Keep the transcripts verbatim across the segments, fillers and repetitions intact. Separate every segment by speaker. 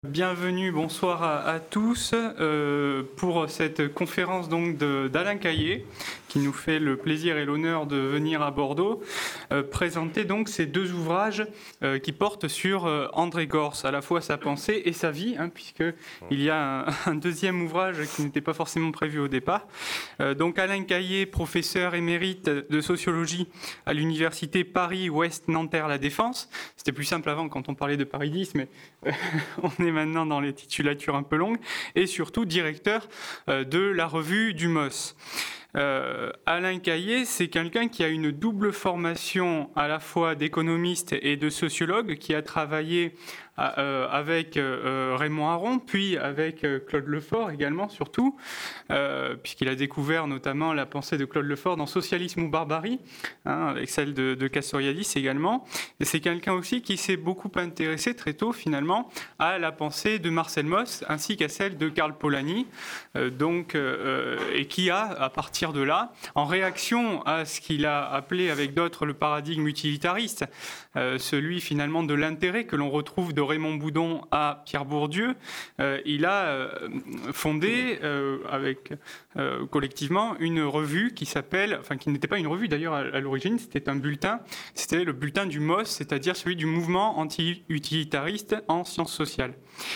Speaker 1: Bienvenue, bonsoir à, à tous euh, pour cette conférence donc de, d'Alain Caillé qui nous fait le plaisir et l'honneur de venir à Bordeaux euh, présenter donc ces deux ouvrages euh, qui portent sur euh, André Gorz, à la fois sa pensée et sa vie, hein, puisqu'il y a un, un deuxième ouvrage qui n'était pas forcément prévu au départ. Euh, donc Alain Caillé, professeur émérite de sociologie à l'université Paris-Ouest Nanterre-La Défense. C'était plus simple avant quand on parlait de Paris dix, mais euh, on est maintenant dans les titulatures un peu longues, et surtout directeur euh, de la revue du M O S. Euh, Alain Caillé, c'est quelqu'un qui a une double formation à la fois d'économiste et de sociologue, qui a travaillé euh, avec euh, Raymond Aron, puis avec euh, Claude Lefort également, surtout, euh, puisqu'il a découvert notamment la pensée de Claude Lefort dans Socialisme ou Barbarie, hein, avec celle de, de Castoriadis également. Et c'est quelqu'un aussi qui s'est beaucoup intéressé très tôt, finalement, à la pensée de Marcel Mauss, ainsi qu'à celle de Karl Polanyi, euh, donc, euh, et qui a, à partir de là, en réaction à ce qu'il a appelé avec d'autres le paradigme utilitariste, euh, celui finalement de l'intérêt que l'on retrouve de Raymond Boudon à Pierre Bourdieu, euh, il a euh, fondé euh, avec euh, collectivement une revue qui s'appelle, enfin qui n'était pas une revue d'ailleurs à, à l'origine, c'était un bulletin, c'était le bulletin du M O S, c'est-à-dire celui du mouvement anti-utilitariste en sciences sociales.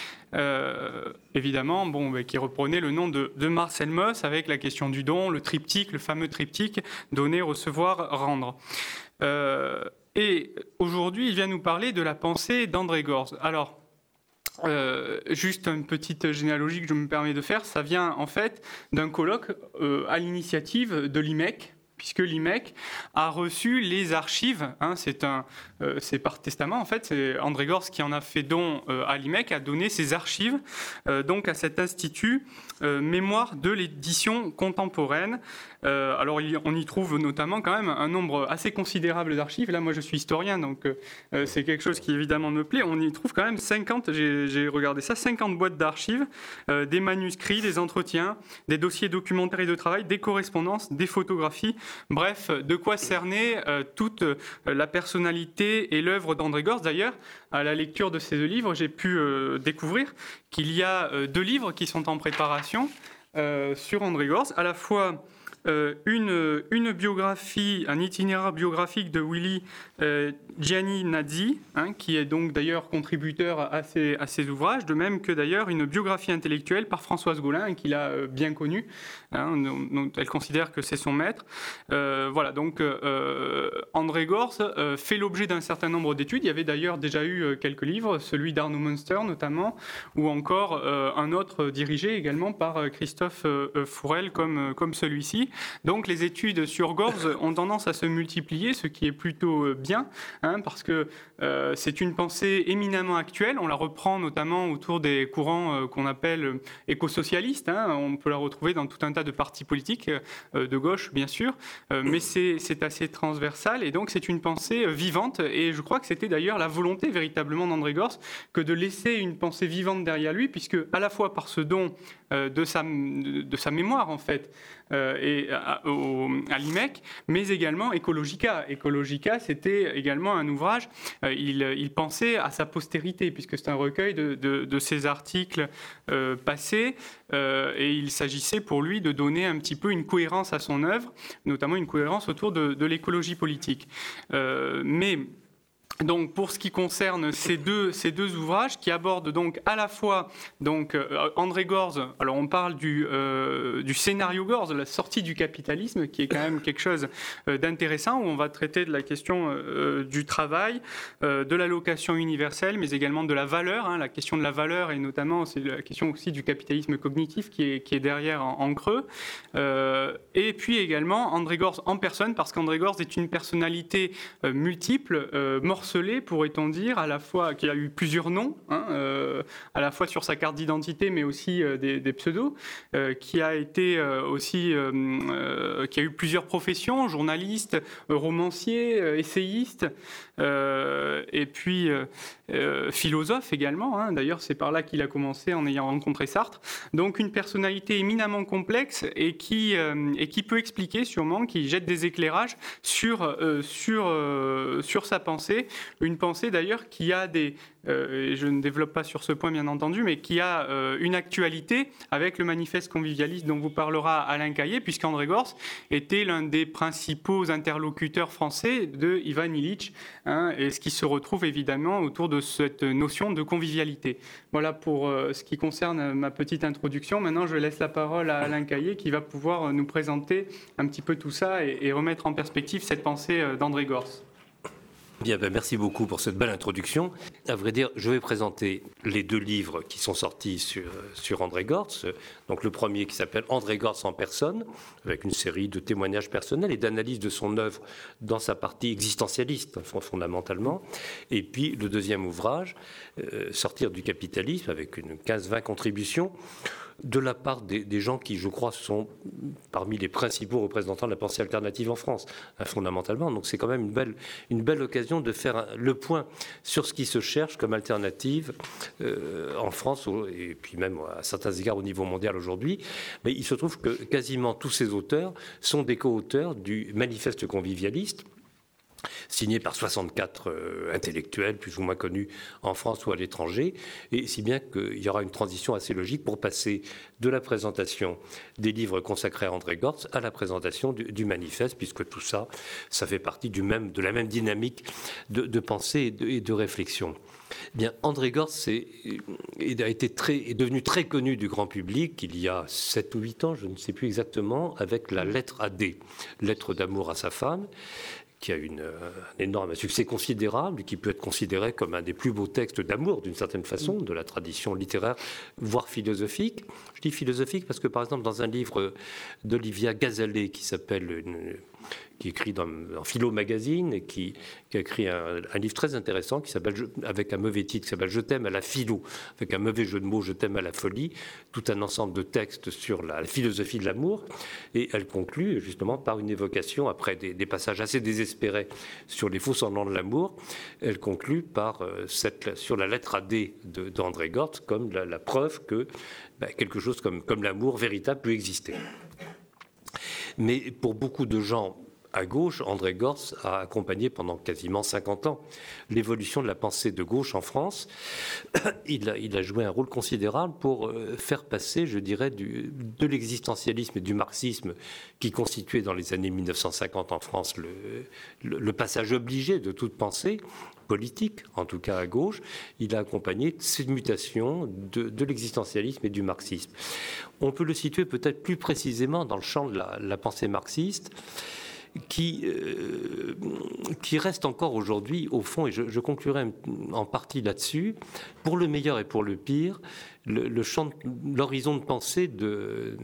Speaker 1: Euh, évidemment, bon, bah, qui reprenait le nom de, de Marcel Mauss avec la question du don, le triptyque, le fameux triptyque donner, recevoir, rendre. Euh, et aujourd'hui, il vient nous parler de la pensée d'André Gorz. Alors, euh, juste une petite généalogie que je me permets de faire, ça vient en fait d'un colloque euh, à l'initiative de l'I M E C, puisque l'I M E C a reçu les archives, hein, c'est, un, euh, c'est par testament en fait, c'est André Gorz qui en a fait don euh, à l'I M E C, a donné ses archives euh, donc à cet institut euh, Mémoire de l'édition contemporaine. Euh, alors on y trouve notamment quand même un nombre assez considérable d'archives. Là moi je suis historien donc euh, c'est quelque chose qui évidemment me plaît. On y trouve quand même cinquante, j'ai, j'ai regardé ça, cinquante boîtes d'archives, euh, des manuscrits, des entretiens, des dossiers documentaires et de travail, des correspondances, des photographies. Bref, de quoi cerner euh, toute euh, la personnalité et l'œuvre d'André Gorz. D'ailleurs, à la lecture de ces deux livres, j'ai pu euh, découvrir qu'il y a euh, deux livres qui sont en préparation euh, sur André Gorz, à la fois Euh, une, une biographie, un itinéraire biographique de Willy euh, Gianni Nazzi, hein, qui est donc d'ailleurs contributeur à ces, à ces ouvrages, de même que d'ailleurs une biographie intellectuelle par Françoise Gaulin, qu'il a euh, bien connue, hein, dont, dont elle considère que c'est son maître. Euh, voilà, donc euh, André Gorz euh, fait l'objet d'un certain nombre d'études. Il y avait d'ailleurs déjà eu euh, quelques livres, celui d'Arnaud Münster notamment, ou encore euh, un autre dirigé également par euh, Christophe euh, Fourel comme, euh, comme celui-ci. Donc les études sur Gorz ont tendance à se multiplier, ce qui est plutôt bien, hein, parce que euh, c'est une pensée éminemment actuelle. On la reprend notamment autour des courants euh, qu'on appelle écosocialistes. Hein. On peut la retrouver dans tout un tas de partis politiques, euh, de gauche bien sûr, euh, mais c'est, c'est assez transversal et donc c'est une pensée vivante. Et je crois que c'était d'ailleurs la volonté véritablement d'André Gorz que de laisser une pensée vivante derrière lui, puisque à la fois par ce don euh, de, sa, de sa mémoire en fait, euh, et À, au, à l'I M E C, mais également Ecologica. Ecologica, c'était également un ouvrage, euh, il, il pensait à sa postérité, puisque c'est un recueil de, de, de ses articles euh, passés, euh, et il s'agissait pour lui de donner un petit peu une cohérence à son œuvre, notamment une cohérence autour de, de l'écologie politique. Euh, mais donc, pour ce qui concerne ces deux, ces deux ouvrages qui abordent donc à la fois donc, euh, André Gorz, alors on parle du, euh, du scénario Gorz, la sortie du capitalisme, qui est quand même quelque chose euh, d'intéressant, où on va traiter de la question euh, du travail, euh, de l'allocation universelle, mais également de la valeur, hein, la question de la valeur, et notamment c'est la question aussi du capitalisme cognitif qui est, qui est derrière en, en creux. Euh, et puis également André Gorz en personne, parce qu'André Gorz est une personnalité euh, multiple, euh, morcelé, pourrait-on dire, à la fois qu'il a eu plusieurs noms, hein, euh, à la fois sur sa carte d'identité, mais aussi euh, des, des pseudos, euh, qui a été euh, aussi, euh, euh, qui a eu plusieurs professions, journaliste, euh, romancier, euh, essayiste, euh, et puis euh, euh, philosophe également. Hein, d'ailleurs, c'est par là qu'il a commencé en ayant rencontré Sartre. Donc, une personnalité éminemment complexe et qui euh, et qui peut expliquer sûrement, qui jette des éclairages sur euh, sur euh, sur sa pensée pensée, une pensée d'ailleurs qui a des, euh, et je ne développe pas sur ce point bien entendu, mais qui a euh, une actualité avec le manifeste convivialiste dont vous parlera Alain Caillé, puisqu'André Gorz était l'un des principaux interlocuteurs français de Ivan Illich, hein, et ce qui se retrouve évidemment autour de cette notion de convivialité. Voilà pour euh, ce qui concerne ma petite introduction. Maintenant, je laisse la parole à Alain Caillé qui va pouvoir nous présenter un petit peu tout ça et, et remettre en perspective cette pensée d'André Gorz.
Speaker 2: Bien, ben merci beaucoup pour cette belle introduction. À vrai dire, je vais présenter les deux livres qui sont sortis sur, sur André Gorz. Donc le premier qui s'appelle André Gorz en personne, avec une série de témoignages personnels et d'analyses de son œuvre dans sa partie existentialiste, fondamentalement. Et puis le deuxième ouvrage, euh, Sortir du capitalisme, avec une quinze vingt contributions de la part des, des gens qui, je crois, sont parmi les principaux représentants de la pensée alternative en France, hein, fondamentalement. Donc c'est quand même une belle, une belle occasion de faire un, le point sur ce qui se cherche comme alternative euh, en France, et puis même à certains égards au niveau mondial aujourd'hui. Mais il se trouve que quasiment tous ces auteurs sont des co-auteurs du manifeste convivialiste, signé par soixante-quatre euh, intellectuels plus ou moins connus en France ou à l'étranger, et si bien qu'il y aura une transition assez logique pour passer de la présentation des livres consacrés à André Gorz à la présentation du, du manifeste, puisque tout ça, ça fait partie du même, de la même dynamique de, de pensée et de, et de réflexion. Bien, André Gorz est, est, a été très, est devenu très connu du grand public il y a sept ou huit ans, je ne sais plus exactement, avec la lettre à D, lettre d'amour à sa femme, qui a une, un énorme succès considérable, qui peut être considéré comme un des plus beaux textes d'amour, d'une certaine façon, de la tradition littéraire, voire philosophique. Je dis philosophique parce que, par exemple, dans un livre d'Olivia Gazalet qui s'appelle... Une, qui écrit dans, dans Philo Magazine et qui, qui a écrit un, un livre très intéressant qui s'appelle, avec un mauvais titre, qui s'appelle « Je t'aime à la philo », avec un mauvais jeu de mots « Je t'aime à la folie », tout un ensemble de textes sur la, la philosophie de l'amour. Et elle conclut justement par une évocation, après des, des passages assez désespérés sur les faux semblants de l'amour, elle conclut par euh, cette, sur la lettre à D de, d'André Gorz comme la, la preuve que ben, quelque chose comme, comme l'amour véritable peut exister. Mais pour beaucoup de gens à gauche, André Gorz a accompagné pendant quasiment cinquante ans l'évolution de la pensée de gauche en France. Il a, il a joué un rôle considérable pour faire passer, je dirais, du, de l'existentialisme et du marxisme qui constituait dans les années mille neuf cent cinquante en France le, le, le passage obligé de toute pensée politique, en tout cas à gauche. Il a accompagné cette mutation de, de l'existentialisme et du marxisme. On peut le situer peut-être plus précisément dans le champ de la, la pensée marxiste, qui, euh, qui reste encore aujourd'hui, au fond, et je, je conclurai en partie là-dessus, pour le meilleur et pour le pire, le, le champ, l'horizon de pensée de,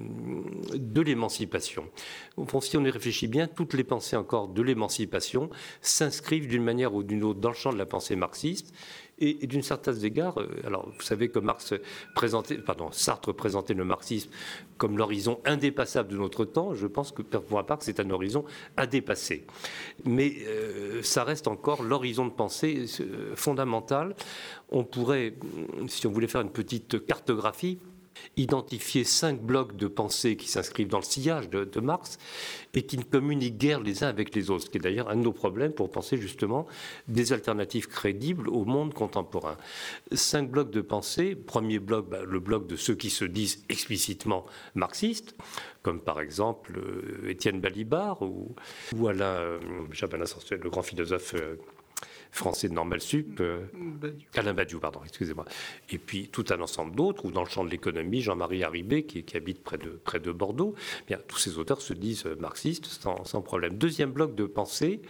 Speaker 2: de l'émancipation. Au fond, si on y réfléchit bien, toutes les pensées encore de l'émancipation s'inscrivent d'une manière ou d'une autre dans le champ de la pensée marxiste. Et, et d'une certaine égard, alors vous savez que Marx présentait, pardon, Sartre présentait le marxisme comme l'horizon indépassable de notre temps. Je pense que pour ma part, c'est un horizon à dépasser. Mais euh, ça reste encore l'horizon de pensée euh, fondamental. On pourrait, si on voulait faire une petite cartographie, identifier cinq blocs de pensée qui s'inscrivent dans le sillage de, de Marx et qui ne communiquent guère les uns avec les autres, ce qui est d'ailleurs un de nos problèmes pour penser justement des alternatives crédibles au monde contemporain. Cinq blocs de pensée. Premier bloc, bah, le bloc de ceux qui se disent explicitement marxistes, comme par exemple euh, Étienne Balibar ou, ou Alain, euh, le grand philosophe euh, français de Normal Sup, euh, Alain Badiou, pardon, excusez-moi. Et puis tout un ensemble d'autres, ou dans le champ de l'économie, Jean-Marie Haribé, qui, qui habite près de, près de Bordeaux. Bien, tous ces auteurs se disent marxistes sans, sans problème. Deuxième bloc de pensée,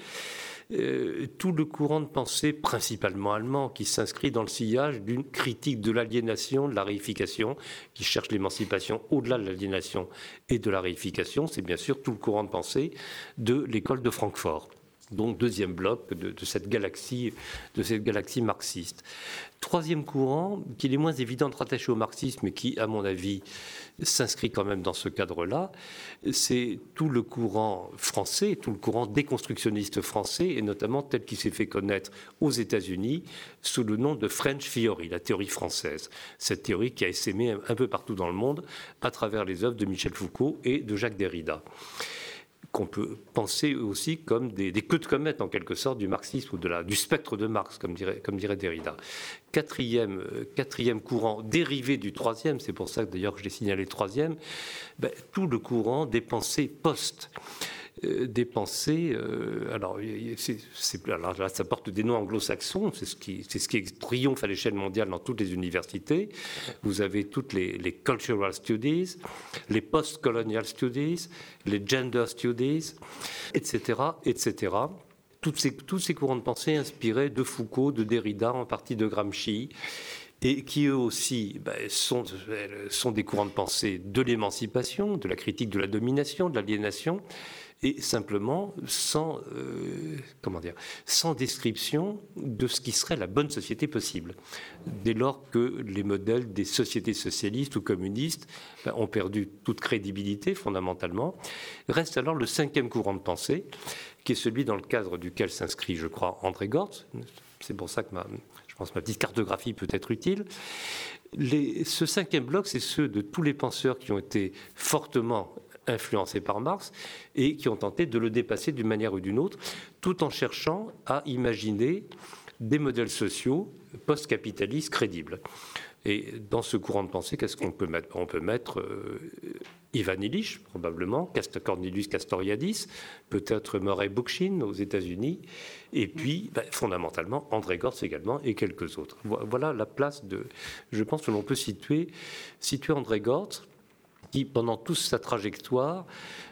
Speaker 2: euh, tout le courant de pensée, principalement allemand, qui s'inscrit dans le sillage d'une critique de l'aliénation, de la réification, qui cherche l'émancipation au-delà de l'aliénation et de la réification. C'est bien sûr tout le courant de pensée de l'école de Francfort. Donc deuxième bloc de, de, cette galaxie, de cette galaxie marxiste. Troisième courant, qui est moins évident de rattacher au marxisme, mais qui, à mon avis, s'inscrit quand même dans ce cadre-là, c'est tout le courant français, tout le courant déconstructionniste français, et notamment tel qu'il s'est fait connaître aux États-Unis sous le nom de French Theory, la théorie française. Cette théorie qui a essaimé un peu partout dans le monde à travers les œuvres de Michel Foucault et de Jacques Derrida. qu'on peut penser aussi comme des, des queues de comète, en quelque sorte, du marxisme ou de la, du spectre de Marx, comme dirait, comme dirait Derrida. Quatrième, quatrième courant, dérivé du troisième, c'est pour ça que d'ailleurs que je l'ai signalé troisième, ben, tout le courant des pensées post. Euh, des pensées, euh, alors, c'est, c'est, alors là, ça porte des noms anglo-saxons, c'est ce qui, c'est ce qui triomphe à l'échelle mondiale dans toutes les universités. Vous avez toutes les, les cultural studies, les post-colonial studies, les gender studies, et cetera, et cetera. Toutes ces, tous ces courants de pensée inspirés de Foucault, de Derrida, en partie de Gramsci, et qui eux aussi ben, sont, sont des courants de pensée de l'émancipation, de la critique de la domination, de l'aliénation, et simplement sans, euh, comment dire, sans description de ce qui serait la bonne société possible. Dès lors que les modèles des sociétés socialistes ou communistes ben, ont perdu toute crédibilité fondamentalement, reste alors le cinquième courant de pensée, qui est celui dans le cadre duquel s'inscrit, je crois, André Gortz. C'est pour ça que ma, je pense que ma petite cartographie peut être utile. Les, ce cinquième bloc, c'est ceux de tous les penseurs qui ont été fortement influencés par Marx et qui ont tenté de le dépasser d'une manière ou d'une autre, tout en cherchant à imaginer des modèles sociaux post-capitalistes crédibles. Et dans ce courant de pensée, qu'est-ce qu'on peut mettre ? On peut mettre euh, Ivan Illich, probablement, Cornelius Castoriadis, peut-être Murray Bookchin aux États-Unis, et puis ben, fondamentalement André Gortz également, et quelques autres. Voilà la place de, je pense que l'on peut situer, situer André Gortz, qui pendant toute sa trajectoire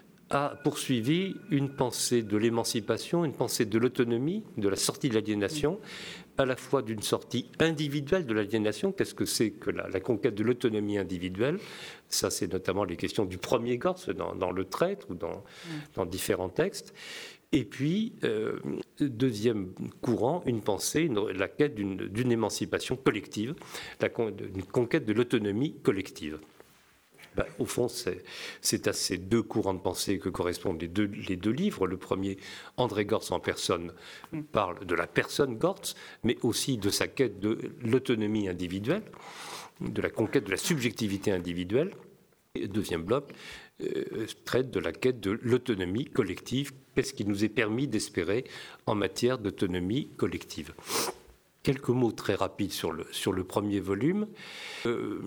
Speaker 2: a poursuivi une pensée de l'émancipation, une pensée de l'autonomie, de la sortie de l'aliénation, à la fois d'une sortie individuelle de l'aliénation. Qu'est-ce que c'est que la, la conquête de l'autonomie individuelle ? Ça, c'est notamment les questions du premier Gortz dans, dans Le Traître ou dans, dans différents textes. Et puis, euh, deuxième courant, une pensée, une, la quête d'une, d'une émancipation collective, la, une conquête de l'autonomie collective. Ben, au fond, c'est, c'est à ces deux courants de pensée que correspondent les deux, les deux livres. Le premier, André Gortz en personne, parle de la personne Gortz, mais aussi de sa quête de l'autonomie individuelle, de la conquête de la subjectivité individuelle. Et le deuxième bloc euh, traite de la quête de l'autonomie collective. Qu'est-ce qui nous est permis d'espérer en matière d'autonomie collective ? Quelques mots très rapides sur le, sur le premier volume. Euh,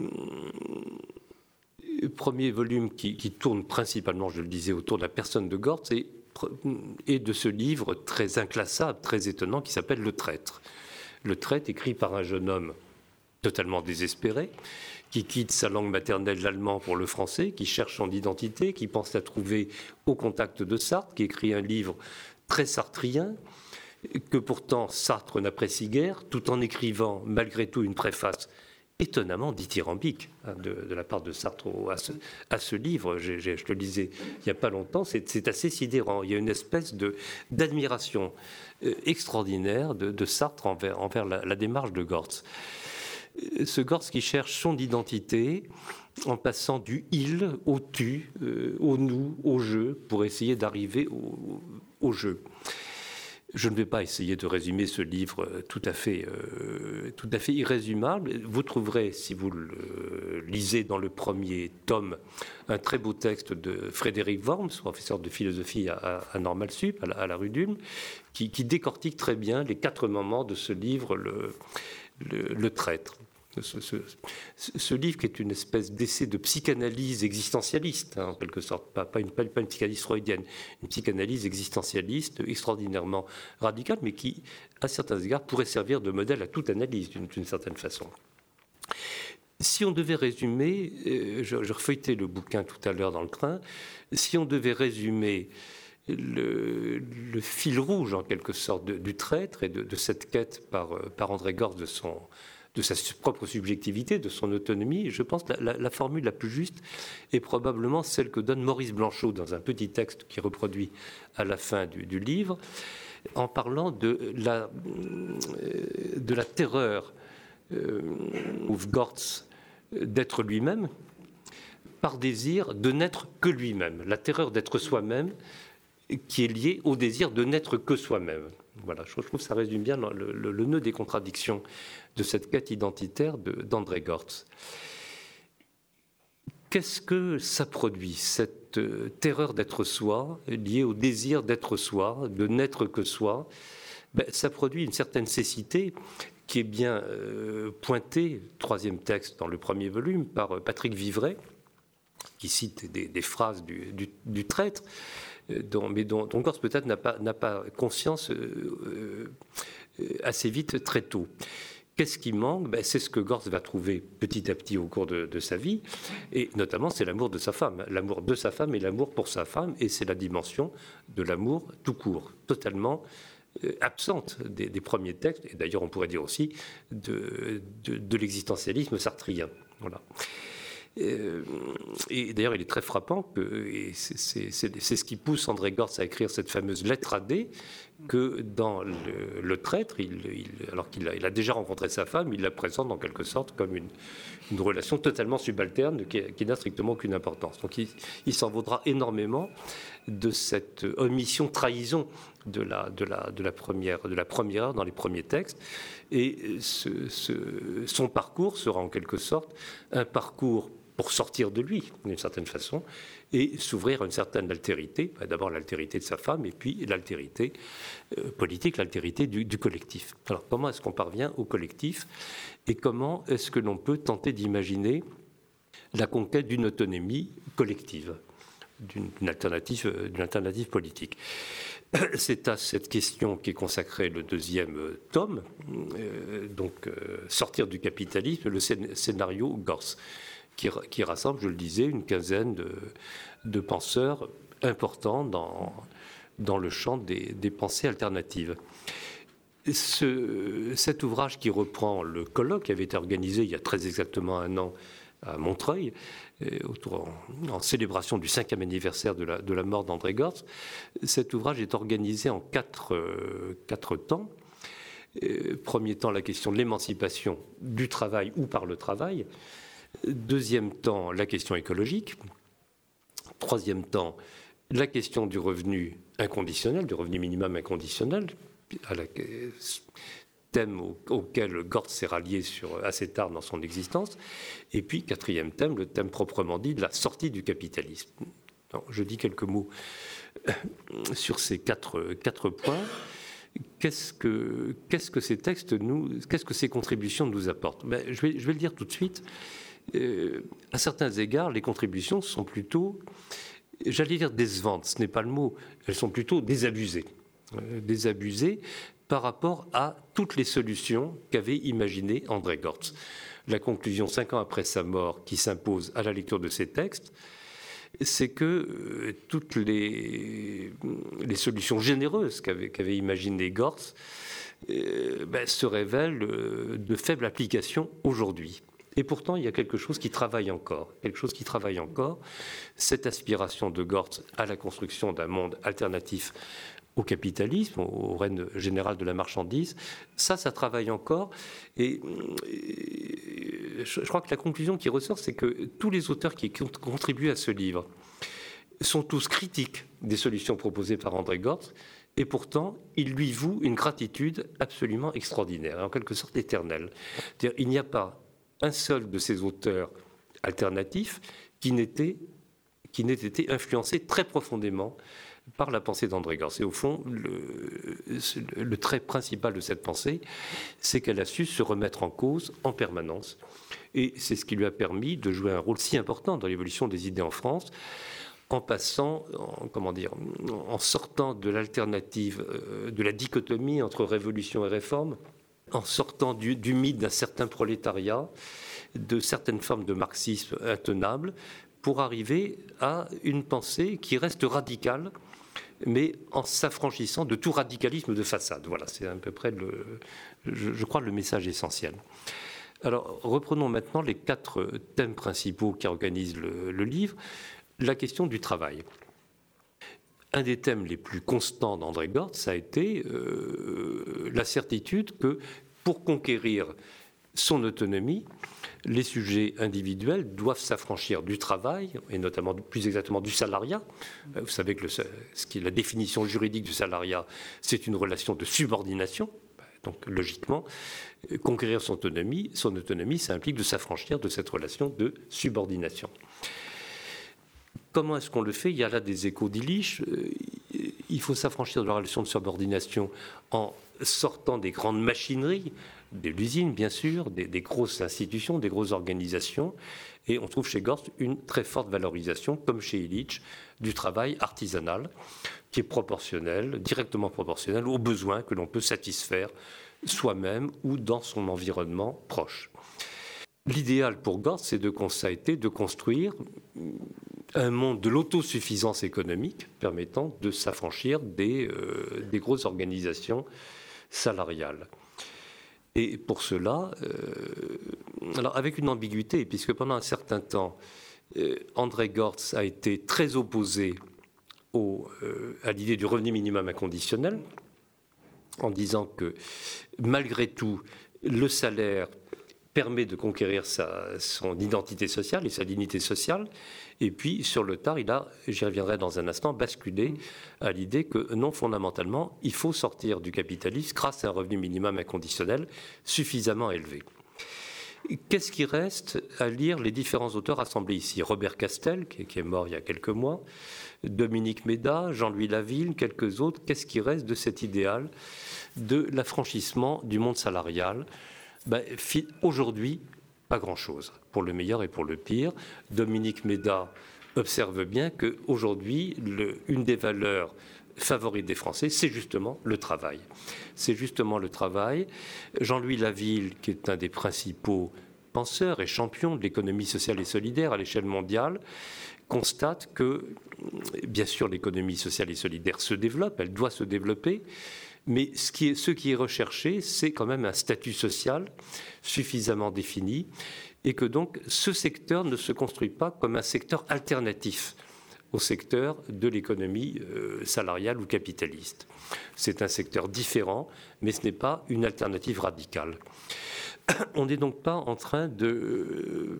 Speaker 2: Premier volume qui, qui tourne principalement, je le disais, autour de la personne de Gortz et, et de ce livre très inclassable, très étonnant, qui s'appelle Le Traître. Le Traître, écrit par un jeune homme totalement désespéré, qui quitte sa langue maternelle, l'allemand, pour le français, qui cherche son identité, qui pense la trouver au contact de Sartre, qui écrit un livre très sartrien, que pourtant Sartre n'apprécie guère, tout en écrivant malgré tout une préface étonnamment dithyrambique hein, de, de la part de Sartre à ce, à ce livre. J'ai, j'ai, je le lisais il n'y a pas longtemps, c'est, c'est assez sidérant. Il y a une espèce de, d'admiration euh, extraordinaire de, de Sartre envers, envers la, la démarche de Gortz. Ce Gortz qui cherche son identité en passant du « il » au « tu euh, », au « nous », au « je », pour essayer d'arriver au, au « je ». Je ne vais pas essayer de résumer ce livre tout à fait, euh, tout à fait irrésumable. Vous trouverez, si vous le lisez dans le premier tome, un très beau texte de Frédéric Worms, professeur de philosophie à, à Normal Sup, à la, à la rue d'Ulm, qui, qui décortique très bien les quatre moments de ce livre, le, le, le Traître. Ce, ce, ce livre qui est une espèce d'essai de psychanalyse existentialiste, hein, en quelque sorte, pas, pas, une, pas une psychanalyse freudienne, une psychanalyse existentialiste extraordinairement radicale, mais qui, à certains égards, pourrait servir de modèle à toute analyse d'une, d'une certaine façon. Si on devait résumer, euh, je, je refeuilletais le bouquin tout à l'heure dans le train, si on devait résumer le, le fil rouge, en quelque sorte, de, du Traître et de, de cette quête par, par André Gortz de son... de sa propre subjectivité, de son autonomie, je pense que la, la, la formule la plus juste est probablement celle que donne Maurice Blanchot dans un petit texte qui est reproduit à la fin du, du livre, en parlant de la, de la terreur euh, of Gortz d'être lui-même, par désir de n'être que lui-même, la terreur d'être soi-même qui est liée au désir de n'être que soi-même. Voilà, je trouve que ça résume bien le, le, le nœud des contradictions de cette quête identitaire de, d'André Gortz. Qu'est-ce que ça produit, cette cette euh, terreur d'être soi, liée au désir d'être soi, de n'être que soi, ben, ça produit une certaine cécité qui est bien euh, pointée, troisième texte dans le premier volume, par Patrick Vivray, qui cite des, des phrases du, du, du traître, euh, dont, mais dont, dont Gortz peut-être n'a pas, n'a pas conscience euh, euh, assez vite, très tôt. Qu'est-ce qui manque? Ben, c'est ce que Gortz va trouver petit à petit au cours de, de sa vie, et notamment c'est l'amour de sa femme, l'amour de sa femme et l'amour pour sa femme, et c'est la dimension de l'amour tout court, totalement euh, absente des, des premiers textes, et d'ailleurs on pourrait dire aussi de, de, de l'existentialisme sartrien. Voilà. Euh, et d'ailleurs, il est très frappant que, et c'est, c'est, c'est, c'est ce qui pousse André Gortz à écrire cette fameuse lettre à D, que dans le, le traître, il, il, alors qu'il a, il a déjà rencontré sa femme, il la présente en quelque sorte comme une, une relation totalement subalterne qui, qui n'a strictement aucune importance. Donc il, il s'en vaudra énormément de cette omission, trahison de la, de la, de la, première, de la première heure dans les premiers textes. Et ce, ce, son parcours sera en quelque sorte un parcours pour sortir de lui, d'une certaine façon, et s'ouvrir à une certaine altérité, d'abord l'altérité de sa femme, et puis l'altérité euh, politique, l'altérité du, du collectif. Alors comment est-ce qu'on parvient au collectif, et comment est-ce que l'on peut tenter d'imaginer la conquête d'une autonomie collective, d'une, d'une, alternative, d'une alternative politique? C'est à cette question qu'est consacré le deuxième tome, euh, donc euh, Sortir du capitalisme, le scénario Gortz, qui, qui rassemble, je le disais, une quinzaine de, de penseurs importants dans, dans le champ des, des pensées alternatives. Ce, cet ouvrage qui reprend le colloque qui avait été organisé il y a très exactement un an à Montreuil, autour, en, en célébration du cinquième anniversaire de la, de la mort d'André Gortz. Cet ouvrage est organisé en quatre, euh, quatre temps. Euh, premier temps, la question de l'émancipation du travail ou par le travail. Deuxième temps, la question écologique. Troisième temps, la question du revenu inconditionnel, du revenu minimum inconditionnel, à la, thème au, auquel Gortz s'est rallié sur, assez tard dans son existence. Et puis, quatrième thème, le thème proprement dit de la sortie du capitalisme. Donc, je dis quelques mots sur ces quatre, quatre points. Qu'est-ce que, qu'est-ce que ces textes nous, qu'est-ce que ces contributions nous apportent? Ben, je, vais, je vais le dire tout de suite. Euh, à certains égards, les contributions sont plutôt, j'allais dire décevantes, ce n'est pas le mot, elles sont plutôt désabusées. Euh, désabusées par rapport à toutes les solutions qu'avait imaginées André Gortz. La conclusion, cinq ans après sa mort, qui s'impose à la lecture de ces textes, c'est que euh, toutes les, les solutions généreuses qu'avait, qu'avait imaginées Gortz euh, ben, se révèlent euh, de faible application aujourd'hui. Et pourtant, il y a quelque chose qui travaille encore, quelque chose qui travaille encore, cette aspiration de Gortz à la construction d'un monde alternatif au capitalisme, au règne général de la marchandise, ça, ça travaille encore. Et, et je crois que la conclusion qui ressort, c'est que tous les auteurs qui contribuent à ce livre sont tous critiques des solutions proposées par André Gortz, et pourtant, ils lui vouent une gratitude absolument extraordinaire, en quelque sorte éternelle. C'est-à-dire, il n'y a pas un seul de ces auteurs alternatifs qui n'était, qui n'ait été influencé très profondément par la pensée d'André Gortz. Et au fond, le, le trait principal de cette pensée, c'est qu'elle a su se remettre en cause en permanence. Et c'est ce qui lui a permis de jouer un rôle si important dans l'évolution des idées en France, en passant, en, comment dire, en sortant de l'alternative, de la dichotomie entre révolution et réforme, en sortant du, du mythe d'un certain prolétariat, de certaines formes de marxisme intenables, pour arriver à une pensée qui reste radicale, mais en s'affranchissant de tout radicalisme de façade. Voilà, c'est à peu près, le, je, je crois, le message essentiel. Alors, reprenons maintenant les quatre thèmes principaux qui organisent le, le livre. La question du travail. Un des thèmes les plus constants d'André Gortz, ça a été euh, la certitude que pour conquérir son autonomie, les sujets individuels doivent s'affranchir du travail, et notamment plus exactement du salariat. Vous savez que le, ce qui est la définition juridique du salariat, c'est une relation de subordination. Donc logiquement, conquérir son autonomie, son autonomie, ça implique de s'affranchir de cette relation de subordination. Comment est-ce qu'on le fait? Il y a là des échos d'Illich. Il faut s'affranchir de la relation de subordination en sortant des grandes machineries, de l'usine bien sûr, des, des grosses institutions, des grosses organisations. Et on trouve chez Gortz une très forte valorisation, comme chez Illich, du travail artisanal, qui est proportionnel, directement proportionnel aux besoins que l'on peut satisfaire soi-même ou dans son environnement proche. L'idéal pour Gortz, c'est de, ça a été de construire un monde de l'autosuffisance économique permettant de s'affranchir des, euh, des grosses organisations salariales. Et pour cela, euh, alors avec une ambiguïté, puisque pendant un certain temps, euh, André Gortz a été très opposé au, euh, à l'idée du revenu minimum inconditionnel, en disant que malgré tout, le salaire permet de conquérir sa, son identité sociale et sa dignité sociale. Et puis, sur le tard, il a, j'y reviendrai dans un instant, basculé à l'idée que non, fondamentalement, il faut sortir du capitalisme grâce à un revenu minimum inconditionnel suffisamment élevé. Qu'est-ce qui reste à lire les différents auteurs rassemblés ici? Robert Castel, qui est mort il y a quelques mois, Dominique Méda, Jean-Louis Laville, quelques autres. Qu'est-ce qui reste de cet idéal de l'affranchissement du monde salarial? Ben, aujourd'hui, pas grand-chose, pour le meilleur et pour le pire. Dominique Méda observe bien qu'aujourd'hui, une des valeurs favorites des Français, c'est justement le travail. C'est justement le travail. Jean-Louis Laville, qui est un des principaux penseurs et champions de l'économie sociale et solidaire à l'échelle mondiale, constate que, bien sûr, l'économie sociale et solidaire se développe, elle doit se développer, mais ce qui est, ce qui est recherché, c'est quand même un statut social suffisamment défini et que donc ce secteur ne se construit pas comme un secteur alternatif au secteur de l'économie euh, salariale ou capitaliste. C'est un secteur différent, mais ce n'est pas une alternative radicale. On n'est donc pas en train de... Euh,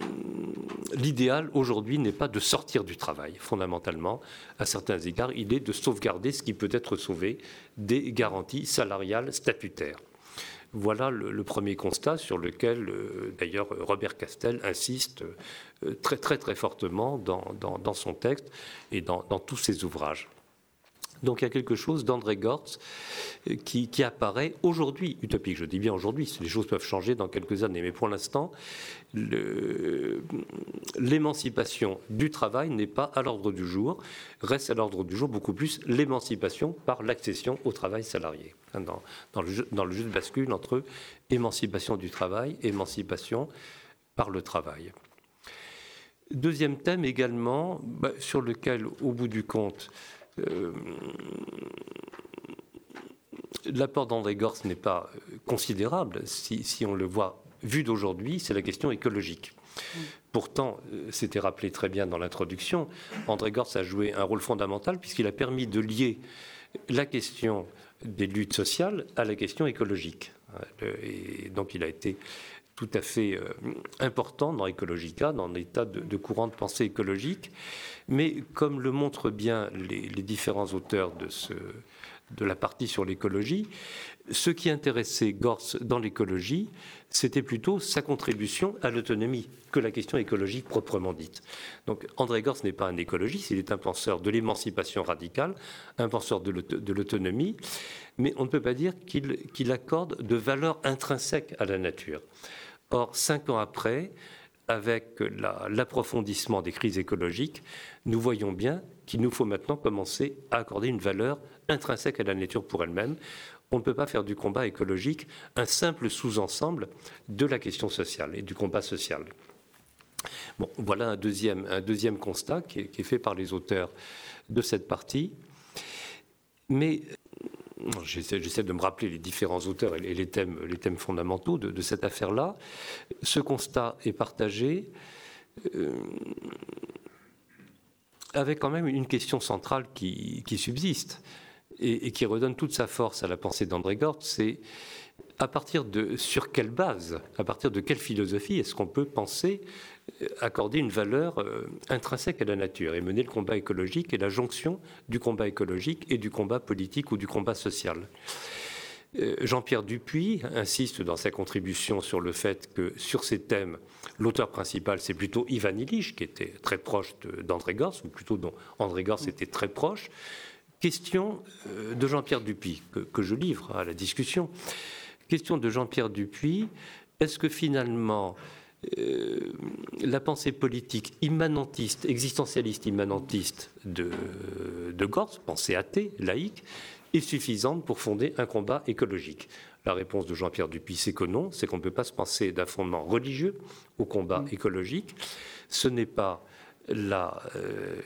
Speaker 2: l'idéal aujourd'hui n'est pas de sortir du travail, fondamentalement. À certains égards, il est de sauvegarder ce qui peut être sauvé des garanties salariales statutaires. Voilà le, le premier constat sur lequel, euh, d'ailleurs, Robert Castel insiste euh, très, très, très fortement dans, dans, dans son texte et dans, dans tous ses ouvrages. Donc il y a quelque chose d'André Gortz qui, qui apparaît aujourd'hui utopique. Je dis bien aujourd'hui, les choses peuvent changer dans quelques années, mais pour l'instant, le, l'émancipation du travail n'est pas à l'ordre du jour. Reste à l'ordre du jour beaucoup plus l'émancipation par l'accession au travail salarié. Dans, dans, le jeu, dans le jeu de bascule entre émancipation du travail et émancipation par le travail. Deuxième thème également, bah, sur lequel, au bout du compte, Euh, l'apport d'André Gortz n'est pas considérable si, si on le voit vu d'aujourd'hui, c'est la question écologique. Mmh. Pourtant, c'était rappelé très bien dans l'introduction, André Gortz a joué un rôle fondamental puisqu'il a permis de lier la question des luttes sociales à la question écologique. Et donc il a été tout à fait euh, important dans Ecologica, dans l'état de, de courant de pensée écologique. Mais comme le montrent bien les, les différents auteurs de, ce, de la partie sur l'écologie, ce qui intéressait Gortz dans l'écologie, c'était plutôt sa contribution à l'autonomie que la question écologique proprement dite. Donc André Gortz n'est pas un écologiste, il est un penseur de l'émancipation radicale, un penseur de l'autonomie, mais on ne peut pas dire qu'il, qu'il accorde de valeur intrinsèque à la nature. Or, cinq ans après, avec la, l'approfondissement des crises écologiques, nous voyons bien qu'il nous faut maintenant commencer à accorder une valeur intrinsèque à la nature pour elle-même. On ne peut pas faire du combat écologique un simple sous-ensemble de la question sociale et du combat social. Bon, voilà un deuxième, un deuxième constat qui est, qui est fait par les auteurs de cette partie. Mais J'essaie, j'essaie de me rappeler les différents auteurs et les thèmes, les thèmes fondamentaux de, de cette affaire-là. Ce constat est partagé euh, avec quand même une question centrale qui, qui subsiste et, et qui redonne toute sa force à la pensée d'André Gortz, c'est à partir de sur quelle base, à partir de quelle philosophie est-ce qu'on peut penser accorder une valeur euh, intrinsèque à la nature et mener le combat écologique et la jonction du combat écologique et du combat politique ou du combat social. Jean-Pierre Dupuy insiste dans sa contribution sur le fait que sur ces thèmes, l'auteur principal, c'est plutôt Ivan Illich, qui était très proche d'André Gorz, ou plutôt dont André Gorz était très proche. Question de Jean-Pierre Dupuy, que, que je livre à la discussion. Question de Jean-Pierre Dupuy, est-ce que finalement euh, la pensée politique immanentiste, existentialiste immanentiste de, de Gorz, pensée athée, laïque, est suffisante pour fonder un combat écologique? La réponse de Jean-Pierre Dupuy, c'est que non, c'est qu'on ne peut pas se penser d'un fondement religieux au combat mmh. écologique. Ce n'est pas la, euh,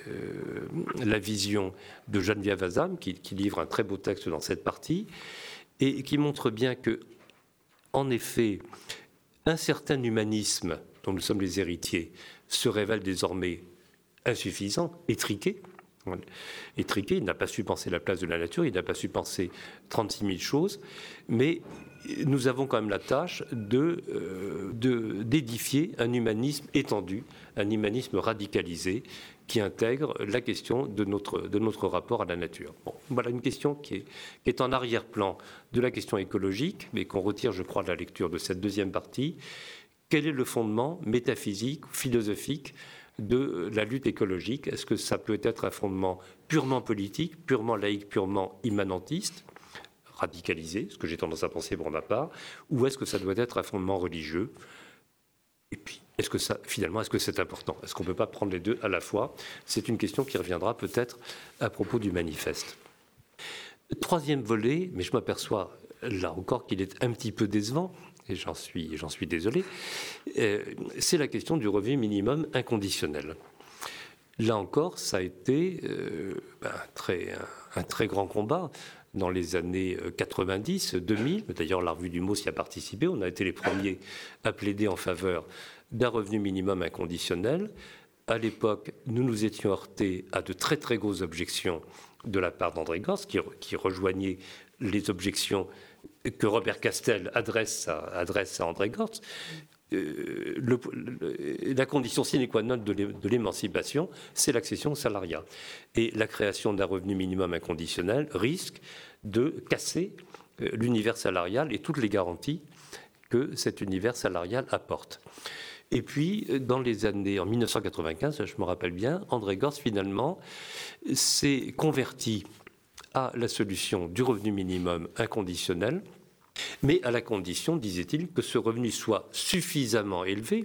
Speaker 2: la vision de Geneviève Azam, qui, qui livre un très beau texte dans cette partie, et qui montre bien que, en effet, un certain humanisme dont nous sommes les héritiers se révèle désormais insuffisant, étriqué. Étriqué, il n'a pas su penser la place de la nature, il n'a pas su penser trente-six mille choses, mais nous avons quand même la tâche de, euh, de, d'édifier un humanisme étendu, un humanisme radicalisé qui intègre la question de notre, de notre rapport à la nature. Bon, voilà une question qui est, qui est en arrière-plan de la question écologique, mais qu'on retire, je crois, de la lecture de cette deuxième partie. Quel est le fondement métaphysique, philosophique de la lutte écologique? Est-ce que ça peut être un fondement purement politique, purement laïque, purement immanentiste, radicalisé, ce que j'ai tendance à penser pour ma part, ou est-ce que ça doit être un fondement religieux? Et puis, est-ce que ça, finalement, est-ce que c'est important? Est-ce qu'on ne peut pas prendre les deux à la fois? C'est une question qui reviendra peut-être à propos du manifeste. Troisième volet, mais je m'aperçois là encore qu'il est un petit peu décevant, et j'en suis, j'en suis désolé, euh, c'est la question du revenu minimum inconditionnel. Là encore, ça a été euh, un, très, un, un très grand combat dans les années quatre-vingt-dix, deux mille. D'ailleurs, la revue du mot s'y a participé. On a été les premiers à plaider en faveur d'un revenu minimum inconditionnel. À l'époque, nous nous étions heurtés à de très très grosses objections de la part d'André Gorz, qui, qui rejoignait les objections que Robert Castel adresse à, adresse à André Gorz. Euh, le, le, la condition sine qua non de l'émancipation, c'est l'accession au salariat. Et la création d'un revenu minimum inconditionnel risque de casser euh, l'univers salarial et toutes les garanties que cet univers salarial apporte. Et puis, dans les années, en mille neuf cent quatre-vingt-quinze, je me rappelle bien, André Gorz, finalement, s'est converti à la solution du revenu minimum inconditionnel, mais à la condition, disait-il, que ce revenu soit suffisamment élevé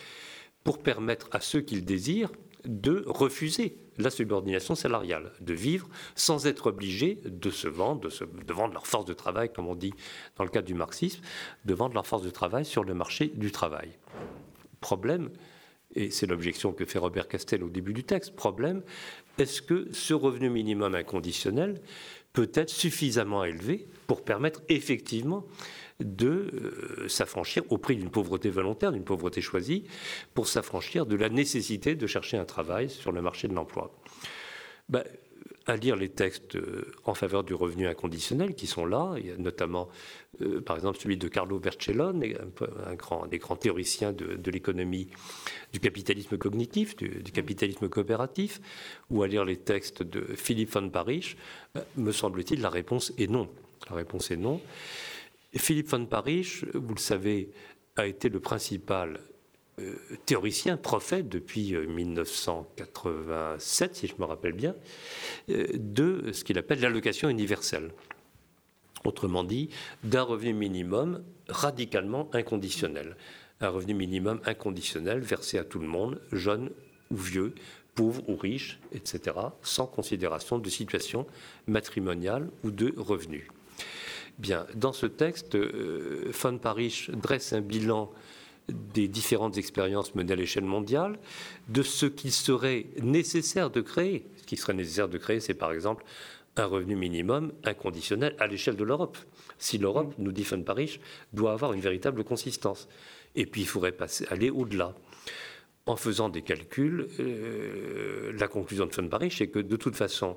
Speaker 2: pour permettre à ceux qui le désirent de refuser la subordination salariale, de vivre sans être obligés de se vendre, de, se, de vendre leur force de travail, comme on dit dans le cadre du marxisme, de vendre leur force de travail sur le marché du travail. Problème, et c'est l'objection que fait Robert Castel au début du texte, problème, est-ce que ce revenu minimum inconditionnel peut être suffisamment élevé pour permettre effectivement de euh, s'affranchir, au prix d'une pauvreté volontaire, d'une pauvreté choisie, pour s'affranchir de la nécessité de chercher un travail sur le marché de l'emploi. Ben, à lire les textes en faveur du revenu inconditionnel qui sont là, il y a notamment euh, par exemple celui de Carlo Vercellone, un, un, grand, un des grands théoriciens de, de l'économie du capitalisme cognitif, du, du capitalisme coopératif, ou à lire les textes de Philippe von Parijs, ben, me semble-t-il, la réponse est non. La réponse est non. Philippe von Parijs, vous le savez, a été le principal euh, théoricien, prophète depuis euh, mille neuf cent quatre-vingt-sept, si je me rappelle bien, euh, de ce qu'il appelle l'allocation universelle. Autrement dit, d'un revenu minimum radicalement inconditionnel. Un revenu minimum inconditionnel versé à tout le monde, jeune ou vieux, pauvre ou riche, et cetera, sans considération de situation matrimoniale ou de revenus. Bien, dans ce texte, euh, von Parijs dresse un bilan des différentes expériences menées à l'échelle mondiale, de ce qu'il serait nécessaire de créer. Ce qui serait nécessaire de créer, c'est par exemple un revenu minimum inconditionnel à l'échelle de l'Europe. Si l'Europe, nous dit von Parijs, doit avoir une véritable consistance. Et puis il faudrait passer, aller au-delà. En faisant des calculs, euh, la conclusion de von Parijs, c'est que de toute façon,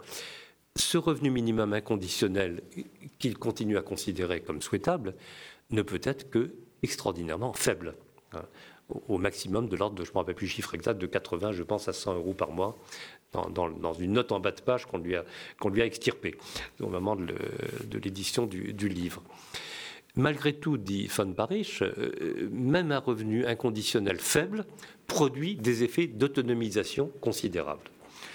Speaker 2: ce revenu minimum inconditionnel qu'il continue à considérer comme souhaitable ne peut être que extraordinairement faible. au, au maximum de l'ordre de, je ne me rappelle plus le chiffre exact, de quatre-vingts, je pense, à cent euros par mois, dans, dans, dans une note en bas de page qu'on lui a, qu'on lui a extirpée au moment de, le, de l'édition du, du livre. Malgré tout, dit von Barisch, euh, même un revenu inconditionnel faible produit des effets d'autonomisation considérables.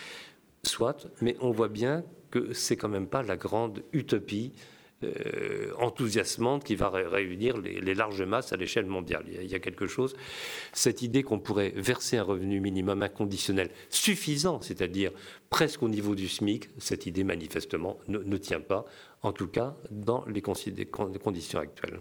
Speaker 2: Soit, mais on voit bien que c'est quand même pas la grande utopie euh, enthousiasmante qui va ré- réunir les, les larges masses à l'échelle mondiale. Il y, a, il y a quelque chose, cette idée qu'on pourrait verser un revenu minimum inconditionnel suffisant, c'est-à-dire presque au niveau du SMIC, cette idée manifestement ne, ne tient pas, en tout cas dans les, les conditions actuelles.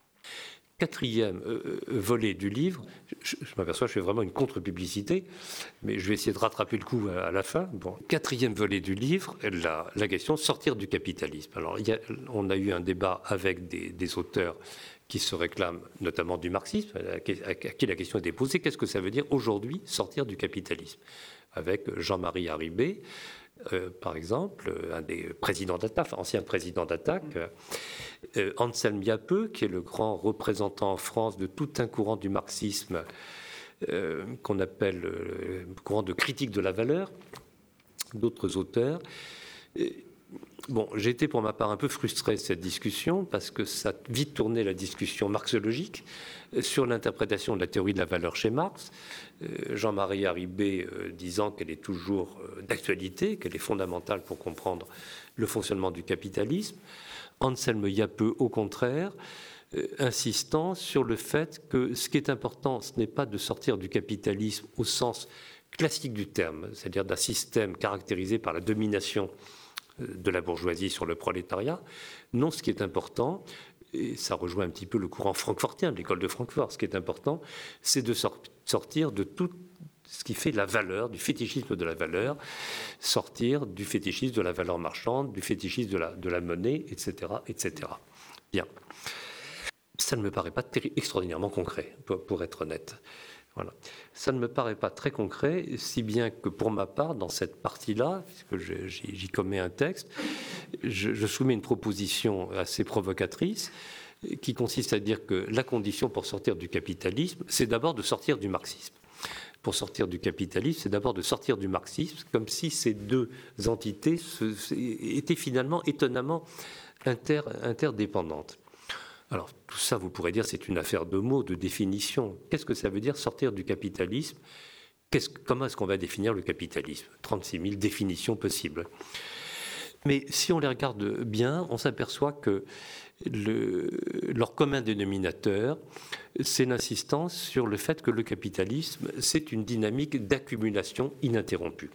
Speaker 2: Quatrième euh, volet du livre, je, je m'aperçois que je fais vraiment une contre-publicité, mais je vais essayer de rattraper le coup à, à la fin. Bon, quatrième volet du livre, la, la question sortir du capitalisme. Alors, il y a, on a eu un débat avec des, des auteurs qui se réclament notamment du marxisme, à, à, à qui la question était posée, qu'est-ce que ça veut dire aujourd'hui sortir du capitalisme ? Avec Jean-Marie Haribé, Euh, par exemple, un des présidents d'Attac, ancien président d'Attac, euh, Anselm Yappeux, qui est le grand représentant en France de tout un courant du marxisme euh, qu'on appelle le courant de critique de la valeur, d'autres auteurs. Et, bon, j'ai été pour ma part un peu frustré de cette discussion parce que ça a vite tourné la discussion marxologique sur l'interprétation de la théorie de la valeur chez Marx. Jean-Marie Haribé euh, disant qu'elle est toujours euh, d'actualité, qu'elle est fondamentale pour comprendre le fonctionnement du capitalisme. Anselm Yappeux, au contraire, euh, insistant sur le fait que ce qui est important, ce n'est pas de sortir du capitalisme au sens classique du terme, c'est-à-dire d'un système caractérisé par la domination de la bourgeoisie sur le prolétariat. Non, ce qui est important, et ça rejoint un petit peu le courant francfortien de l'école de Francfort, ce qui est important, c'est de sor- sortir de tout ce qui fait la valeur, du fétichisme de la valeur, sortir du fétichisme de la valeur marchande, du fétichisme de la, de la monnaie, et cetera, et cetera. Bien. Ça ne me paraît pas terri- extraordinairement concret, pour, pour être honnête. Voilà. Ça ne me paraît pas très concret, si bien que pour ma part, dans cette partie-là, puisque je, j'y, j'y commets un texte, je, je soumets une proposition assez provocatrice qui consiste à dire que la condition pour sortir du capitalisme, c'est d'abord de sortir du marxisme. Pour sortir du capitalisme, c'est d'abord de sortir du marxisme, comme si ces deux entités se, étaient finalement étonnamment inter, interdépendantes. Alors, tout ça, vous pourrez dire, c'est une affaire de mots, de définition. Qu'est-ce que ça veut dire sortir du capitalisme ? Qu'est-ce, Comment est-ce qu'on va définir le capitalisme ? trente-six mille définitions possibles. Mais si on les regarde bien, on s'aperçoit que le, leur commun dénominateur, c'est l'insistance sur le fait que le capitalisme, c'est une dynamique d'accumulation ininterrompue.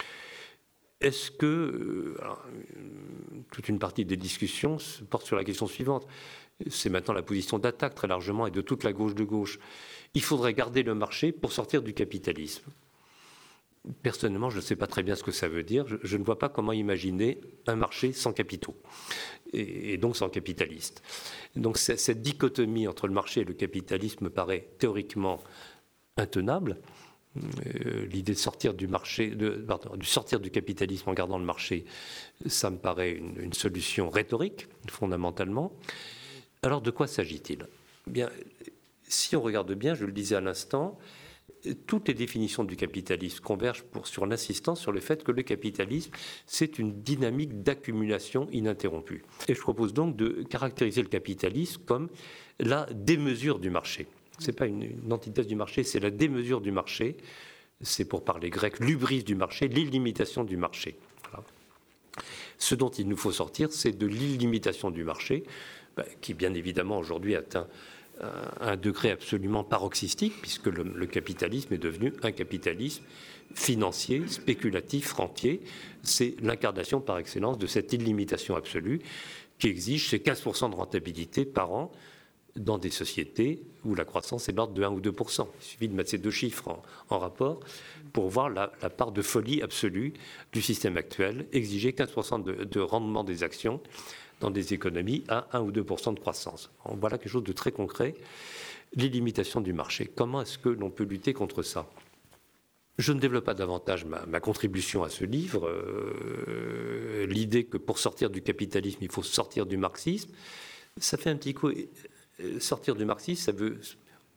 Speaker 2: Est-ce que... Alors, toute une partie des discussions porte sur la question suivante. C'est maintenant la position d'Attac très largement et de toute la gauche de gauche. Il faudrait garder le marché pour sortir du capitalisme. Personnellement, je ne sais pas très bien ce que ça veut dire. Je, je ne vois pas comment imaginer un marché sans capitaux et, et donc sans capitalistes. Donc cette dichotomie entre le marché et le capitalisme me paraît théoriquement intenable. Euh, l'idée de sortir du marché, de, pardon, de sortir du capitalisme en gardant le marché, ça me paraît une, une solution rhétorique fondamentalement. Alors, de quoi s'agit-il ? Bien, si on regarde bien, je le disais à l'instant, toutes les définitions du capitalisme convergent pour, sur l'insistance sur le fait que le capitalisme, c'est une dynamique d'accumulation ininterrompue. Et je propose donc de caractériser le capitalisme comme la démesure du marché. Ce n'est pas une, une antithèse du marché, c'est la démesure du marché. C'est, pour parler grec, l'hubris du marché, l'illimitation du marché. Voilà. Ce dont il nous faut sortir, c'est de l'illimitation du marché, qui bien évidemment aujourd'hui atteint un degré absolument paroxystique, puisque le, le capitalisme est devenu un capitalisme financier, spéculatif, rentier. C'est l'incarnation par excellence de cette illimitation absolue qui exige ces quinze pour cent de rentabilité par an dans des sociétés où la croissance est de l'ordre de un ou deux pour cent. Il suffit de mettre ces deux chiffres en, en rapport pour voir la, la part de folie absolue du système actuel, exiger quinze pour cent de, de rendement des actions dans des économies à un ou deux pour cent de croissance. On voit là quelque chose de très concret, l'illimitation du marché. Comment est-ce que l'on peut lutter contre ça ? Je ne développe pas davantage ma, ma contribution à ce livre. Euh, l'idée que pour sortir du capitalisme, il faut sortir du marxisme, ça fait un petit coup. Sortir du marxisme, ça veut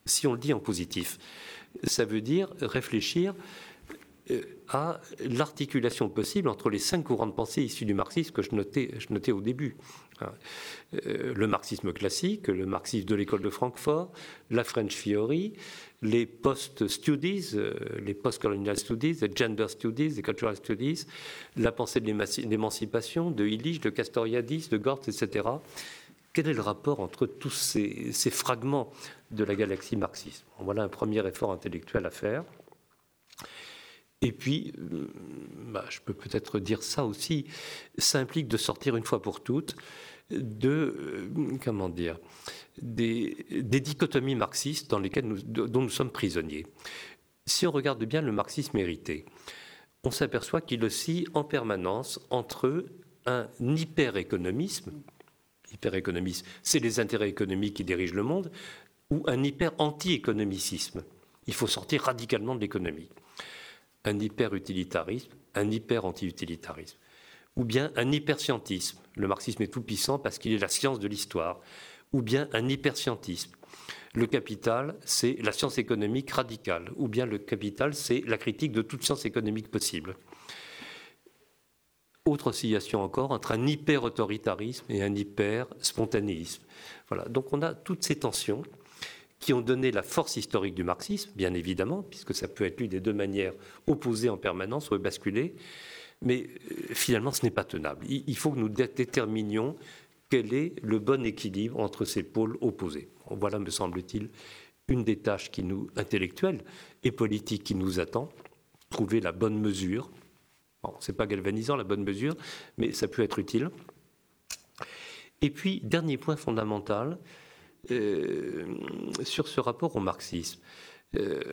Speaker 2: Si on le dit en positif, ça veut dire réfléchir à l'articulation possible entre les cinq courants de pensée issus du marxisme que je notais, je notais au début. Le marxisme classique, le marxisme de l'école de Francfort, la French Theory, les post-studies, les post-colonial studies, les gender studies, les cultural studies, la pensée de l'émancipation, de Illich, de Castoriadis, de Gortz, et cetera. Quel est le rapport entre tous ces, ces fragments de la galaxie marxiste? Voilà un premier effort intellectuel à faire. Et puis, bah, je peux peut-être dire ça aussi, ça implique de sortir une fois pour toutes de, comment dire, des, des dichotomies marxistes dans lesquelles nous, dont nous sommes prisonniers. Si on regarde bien le marxisme hérité, on s'aperçoit qu'il oscille en permanence entre un hyper-économisme, hyper-économisme, c'est les intérêts économiques qui dirigent le monde, ou un hyper-anti-économicisme. Il faut sortir radicalement de l'économie. Un hyper-utilitarisme, un hyper-anti-utilitarisme, ou bien un hyper-scientisme. Le marxisme est tout puissant parce qu'il est la science de l'histoire, ou bien un hyper-scientisme. Le capital, c'est la science économique radicale, ou bien le capital, c'est la critique de toute science économique possible. Autre oscillation encore entre un hyper-autoritarisme et un hyper-spontanéisme. Voilà. Donc on a toutes ces tensions qui ont donné la force historique du marxisme, bien évidemment, puisque ça peut être lu des deux manières opposées en permanence ou basculées, mais euh, finalement ce n'est pas tenable. Il, il faut que nous déterminions quel est le bon équilibre entre ces pôles opposés. Voilà, me semble-t-il, une des tâches qui nous, intellectuelles et politiques qui nous attend, trouver la bonne mesure. Bon, ce n'est pas galvanisant la bonne mesure, mais ça peut être utile. Et puis, dernier point fondamental, Euh, sur ce rapport au marxisme. Euh,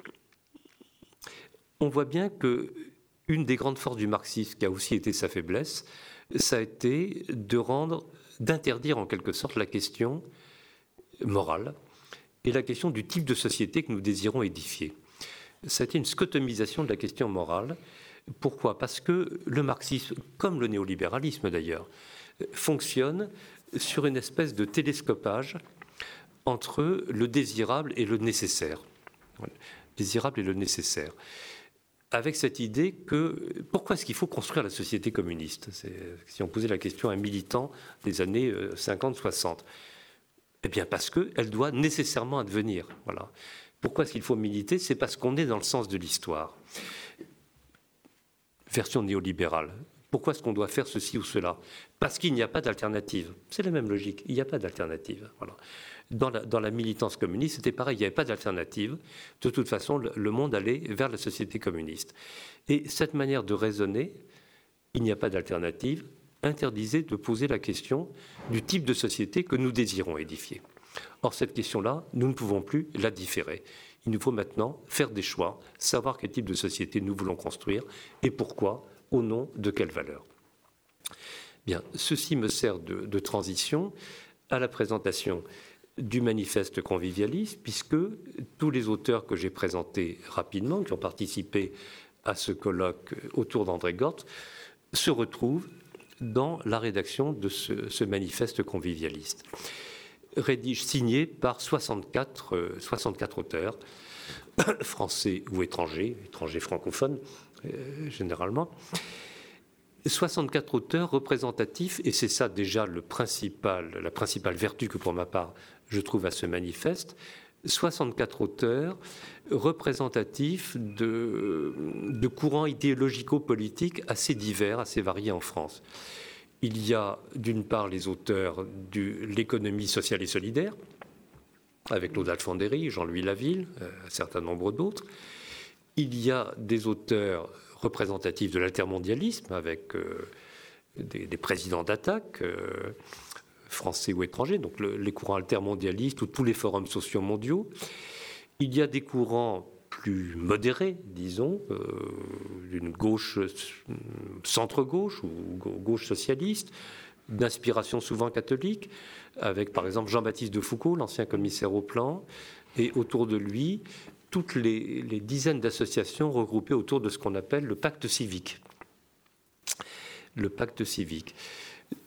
Speaker 2: on voit bien qu'une des grandes forces du marxisme, qui a aussi été sa faiblesse, ça a été de rendre, d'interdire en quelque sorte la question morale et la question du type de société que nous désirons édifier. Ça a été une scotomisation de la question morale. Pourquoi ? Parce que le marxisme, comme le néolibéralisme d'ailleurs, fonctionne sur une espèce de télescopage entre le désirable et le nécessaire. Le désirable et le nécessaire. Avec cette idée que, pourquoi est-ce qu'il faut construire la société communiste ? C'est, si on posait la question à un militant des années cinquante soixante, eh bien parce qu'elle doit nécessairement advenir. Voilà. Pourquoi est-ce qu'il faut militer ? C'est parce qu'on est dans le sens de l'histoire. Version néolibérale. Pourquoi est-ce qu'on doit faire ceci ou cela ? Parce qu'il n'y a pas d'alternative. C'est la même logique. Il n'y a pas d'alternative. Voilà. Dans la, dans la militance communiste, c'était pareil. Il n'y avait pas d'alternative. De toute façon, le, le monde allait vers la société communiste. Et cette manière de raisonner, il n'y a pas d'alternative, interdisait de poser la question du type de société que nous désirons édifier. Or, cette question-là, nous ne pouvons plus la différer. Il nous faut maintenant faire des choix, savoir quel type de société nous voulons construire et pourquoi, au nom de quelles valeurs. Bien, ceci me sert de, de transition à la présentation du manifeste convivialiste, puisque tous les auteurs que j'ai présentés rapidement, qui ont participé à ce colloque autour d'André Gortz, se retrouvent dans la rédaction de ce, ce manifeste convivialiste, rédige, signé par soixante-quatre, euh, soixante-quatre auteurs, français ou étrangers, étrangers francophones euh, généralement, soixante-quatre auteurs représentatifs, et c'est ça déjà le principal, la principale vertu que pour ma part je trouve à ce manifeste, soixante-quatre auteurs représentatifs de, de courants idéologico-politiques assez divers, assez variés en France. Il y a d'une part les auteurs de l'économie sociale et solidaire, avec Claude Alfandéry, Jean-Louis Laville, un certain nombre d'autres. Il y a des auteurs représentatifs de l'altermondialisme, avec euh, des, des présidents d'attaque, euh, français ou étrangers, donc le, les courants altermondialistes ou tous les forums sociaux mondiaux. Il y a des courants plus modérés, disons, euh, d'une gauche, centre-gauche ou gauche socialiste, d'inspiration souvent catholique, avec par exemple Jean-Baptiste de Foucault, l'ancien commissaire au plan, et autour de lui, toutes les, les dizaines d'associations regroupées autour de ce qu'on appelle le pacte civique. Le pacte civique.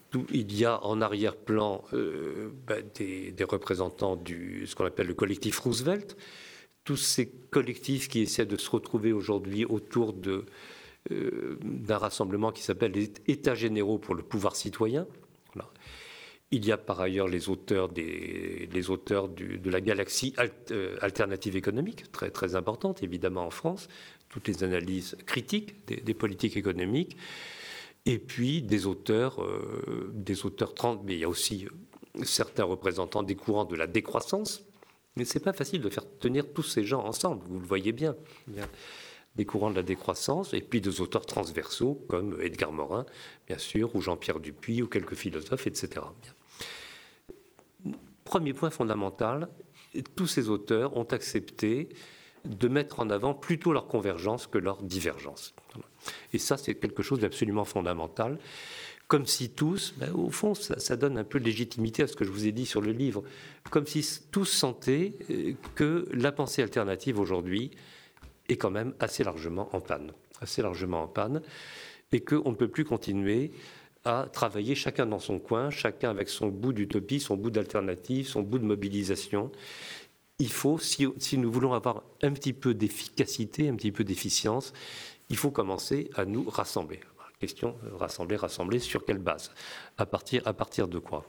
Speaker 2: il y a en arrière-plan euh, ben, des, des représentants de ce qu'on appelle le collectif Roosevelt, tous ces collectifs qui essaient de se retrouver aujourd'hui autour de, euh, d'un rassemblement qui s'appelle les États généraux pour le pouvoir citoyen. Voilà. Il y a par ailleurs les auteurs, des, les auteurs du, de la galaxie alt, euh, alternative économique, très, très importante évidemment en France, toutes les analyses critiques des, des politiques économiques. Et puis des auteurs, euh, des auteurs trans, mais il y a aussi certains représentants des courants de la décroissance. Mais ce n'est pas facile de faire tenir tous ces gens ensemble, vous le voyez bien. Des courants de la décroissance, et puis des auteurs transversaux comme Edgar Morin, bien sûr, ou Jean-Pierre Dupuy, ou quelques philosophes, et cetera. Bien. Premier point fondamental, tous ces auteurs ont accepté de mettre en avant plutôt leur convergence que leur divergence. Et ça, c'est quelque chose d'absolument fondamental. Comme si tous, ben, au fond, ça, ça donne un peu de légitimité à ce que je vous ai dit sur le livre, comme si tous sentaient que la pensée alternative aujourd'hui est quand même assez largement en panne, assez largement en panne, et qu'on ne peut plus continuer à travailler chacun dans son coin, chacun avec son bout d'utopie, son bout d'alternative, son bout de mobilisation. Il faut, si, si nous voulons avoir un petit peu d'efficacité, un petit peu d'efficience, il faut commencer à nous rassembler. Question, rassembler, rassembler, sur quelle base ? À partir, à partir de quoi ?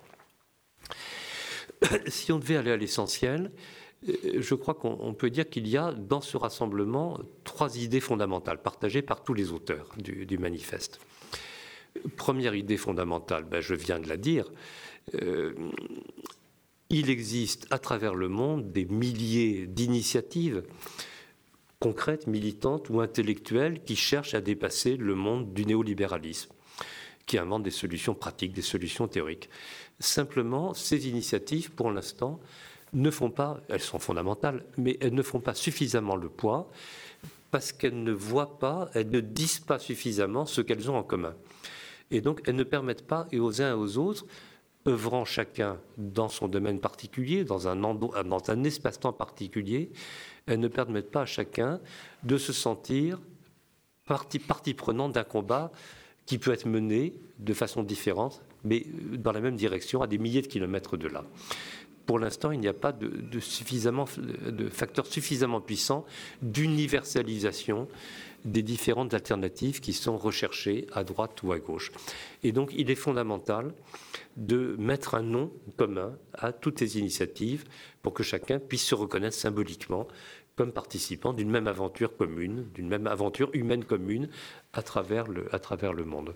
Speaker 2: Si on devait aller à l'essentiel, je crois qu'on peut dire qu'il y a dans ce rassemblement trois idées fondamentales, partagées par tous les auteurs du, du manifeste. Première idée fondamentale, ben je viens de la dire, euh, il existe à travers le monde des milliers d'initiatives concrètes, militantes ou intellectuelles qui cherchent à dépasser le monde du néolibéralisme, qui inventent des solutions pratiques, des solutions théoriques. Simplement, ces initiatives, pour l'instant, ne font pas, elles sont fondamentales, mais elles ne font pas suffisamment le poids parce qu'elles ne voient pas, elles ne disent pas suffisamment ce qu'elles ont en commun. Et donc, elles ne permettent pas, et aux uns et aux autres, œuvrant chacun dans son domaine particulier, dans un, dans un espace-temps particulier, elles ne permettent pas à chacun de se sentir partie, partie prenante d'un combat qui peut être mené de façon différente, mais dans la même direction, à des milliers de kilomètres de là. Pour l'instant, il n'y a pas de, de, suffisamment, de facteurs suffisamment puissants d'universalisation des différentes alternatives qui sont recherchées à droite ou à gauche. Et donc, il est fondamental de mettre un nom commun à toutes ces initiatives pour que chacun puisse se reconnaître symboliquement comme participant d'une même aventure commune, d'une même aventure humaine commune à travers le, à travers le monde.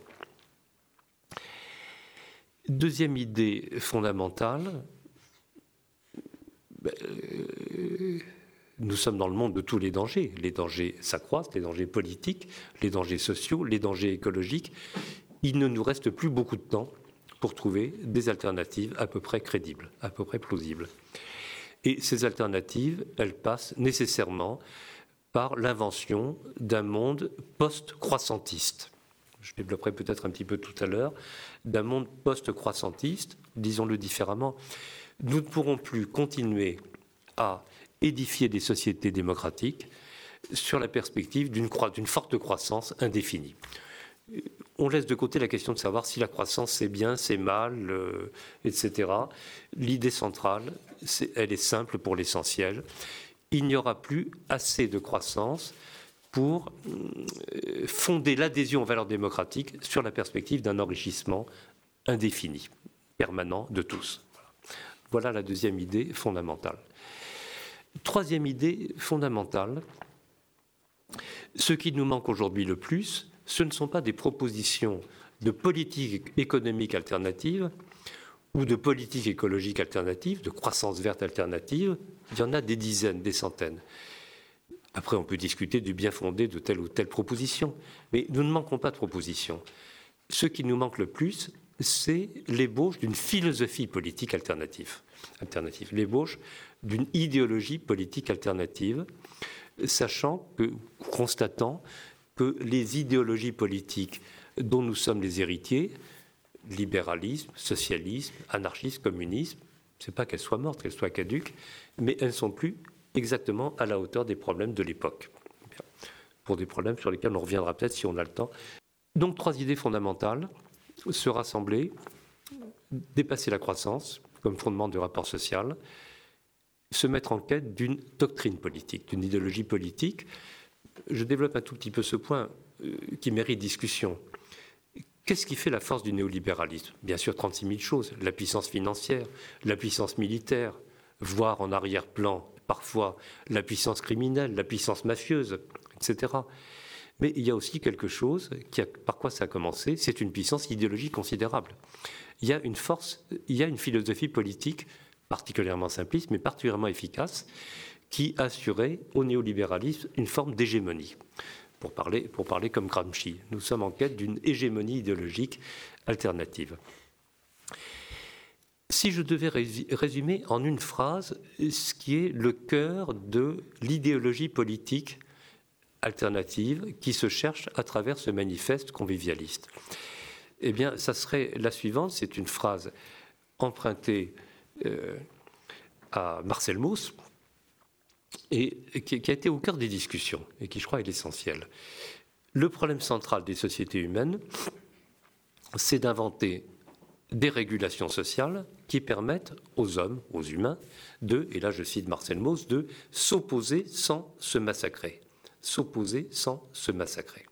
Speaker 2: Deuxième idée fondamentale, ben, euh, nous sommes dans le monde de tous les dangers. Les dangers s'accroissent, les dangers politiques, les dangers sociaux, les dangers écologiques. Il ne nous reste plus beaucoup de temps pour trouver des alternatives à peu près crédibles, à peu près plausibles. Et ces alternatives, elles passent nécessairement par l'invention d'un monde post-croissantiste. Je développerai peut-être un petit peu tout à l'heure, d'un monde post-croissantiste, disons-le différemment. Nous ne pourrons plus continuer à édifier des sociétés démocratiques sur la perspective d'une, croi- d'une forte croissance indéfinie. On laisse de côté la question de savoir si la croissance c'est bien, c'est mal, euh, et cetera. L'idée centrale, c'est, elle est simple pour l'essentiel. Il n'y aura plus assez de croissance pour euh, fonder l'adhésion aux valeurs démocratiques sur la perspective d'un enrichissement indéfini, permanent de tous. Voilà la deuxième idée fondamentale. Troisième idée fondamentale, ce qui nous manque aujourd'hui le plus, ce ne sont pas des propositions de politique économique alternative ou de politique écologique alternative, de croissance verte alternative. Il y en a des dizaines, des centaines. Après, on peut discuter du bien fondé de telle ou telle proposition, mais nous ne manquons pas de propositions. Ce qui nous manque le plus, c'est l'ébauche d'une philosophie politique alternative, alternative, l'ébauche d'une idéologie politique alternative, sachant que, constatant que les idéologies politiques dont nous sommes les héritiers, libéralisme, socialisme, anarchisme, communisme, ce n'est pas qu'elles soient mortes, qu'elles soient caduques, mais elles ne sont plus exactement à la hauteur des problèmes de l'époque. Pour des problèmes sur lesquels on reviendra peut-être si on a le temps. Donc, trois idées fondamentales. Se rassembler, dépasser la croissance comme fondement du rapport social, se mettre en quête d'une doctrine politique, d'une idéologie politique. Je développe un tout petit peu ce point euh, qui mérite discussion. Qu'est-ce qui fait la force du néolibéralisme? Bien sûr, trente-six mille choses. La puissance financière, la puissance militaire, voire en arrière-plan, parfois, la puissance criminelle, la puissance mafieuse, et cetera. Mais il y a aussi quelque chose, qui a, par quoi ça a commencé, c'est une puissance idéologique considérable. Il y a une force, il y a une philosophie politique particulièrement simpliste, mais particulièrement efficace, qui assurait au néolibéralisme une forme d'hégémonie. Pour parler, pour parler comme Gramsci, nous sommes en quête d'une hégémonie idéologique alternative. Si je devais résumer en une phrase ce qui est le cœur de l'idéologie politique alternative qui se cherche à travers ce manifeste convivialiste, eh bien, ça serait la suivante. C'est une phrase empruntée euh, à Marcel Mauss, et qui a été au cœur des discussions, et qui, je crois, est l'essentiel. Le problème central des sociétés humaines, c'est d'inventer des régulations sociales qui permettent aux hommes, aux humains, de, et là je cite Marcel Mauss, de s'opposer sans se massacrer. S'opposer sans se massacrer.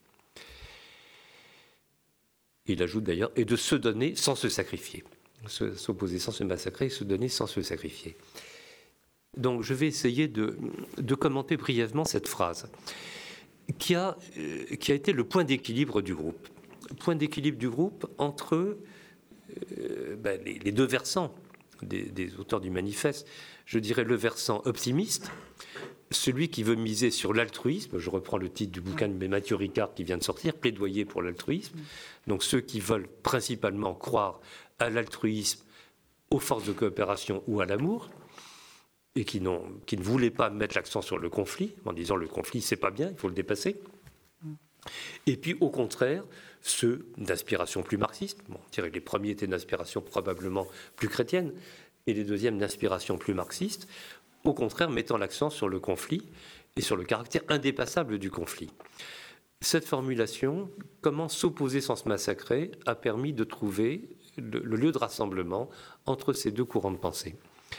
Speaker 2: Il ajoute d'ailleurs, et de se donner sans se sacrifier. S'opposer sans se massacrer et se donner sans se sacrifier. Donc je vais essayer de, de commenter brièvement cette phrase qui a, euh, qui a été le point d'équilibre du groupe. Point d'équilibre du groupe entre euh, ben, les, les deux versants des, des auteurs du manifeste. Je dirais le versant optimiste, celui qui veut miser sur l'altruisme. Je reprends le titre du bouquin de Mathieu Ricard qui vient de sortir, Plaidoyer pour l'altruisme. Donc ceux qui veulent principalement croire à l'altruisme, aux forces de coopération ou à l'amour, et qui, n'ont, qui ne voulaient pas mettre l'accent sur le conflit, en disant le conflit c'est pas bien, il faut le dépasser. Et puis au contraire, ceux d'inspiration plus marxiste, bon, on dirait que les premiers étaient d'inspiration probablement plus chrétienne, et les deuxièmes d'inspiration plus marxiste, au contraire mettant l'accent sur le conflit et sur le caractère indépassable du conflit. Cette formulation, comment s'opposer sans se massacrer, a permis de trouver le, le lieu de rassemblement entre ces deux courants de pensée.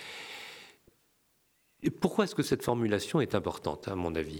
Speaker 2: Et pourquoi est-ce que cette formulation est importante, à mon avis ?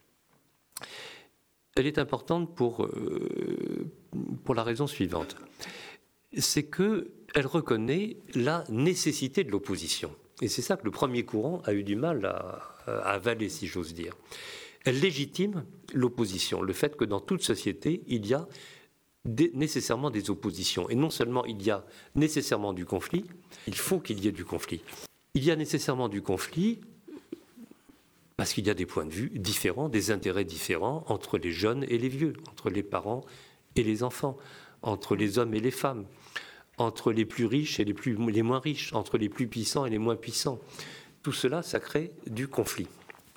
Speaker 2: Elle est importante pour, euh, pour la raison suivante. C'est qu'elle reconnaît la nécessité de l'opposition. Et c'est ça que le premier courant a eu du mal à, à avaler, si j'ose dire. Elle légitime l'opposition, le fait que dans toute société, il y a des, nécessairement des oppositions. Et non seulement il y a nécessairement du conflit, il faut qu'il y ait du conflit. Il y a nécessairement du conflit parce qu'il y a des points de vue différents, des intérêts différents entre les jeunes et les vieux, entre les parents et les enfants, entre les hommes et les femmes, entre les plus riches et les, plus, les moins riches, entre les plus puissants et les moins puissants. Tout cela, ça crée du conflit.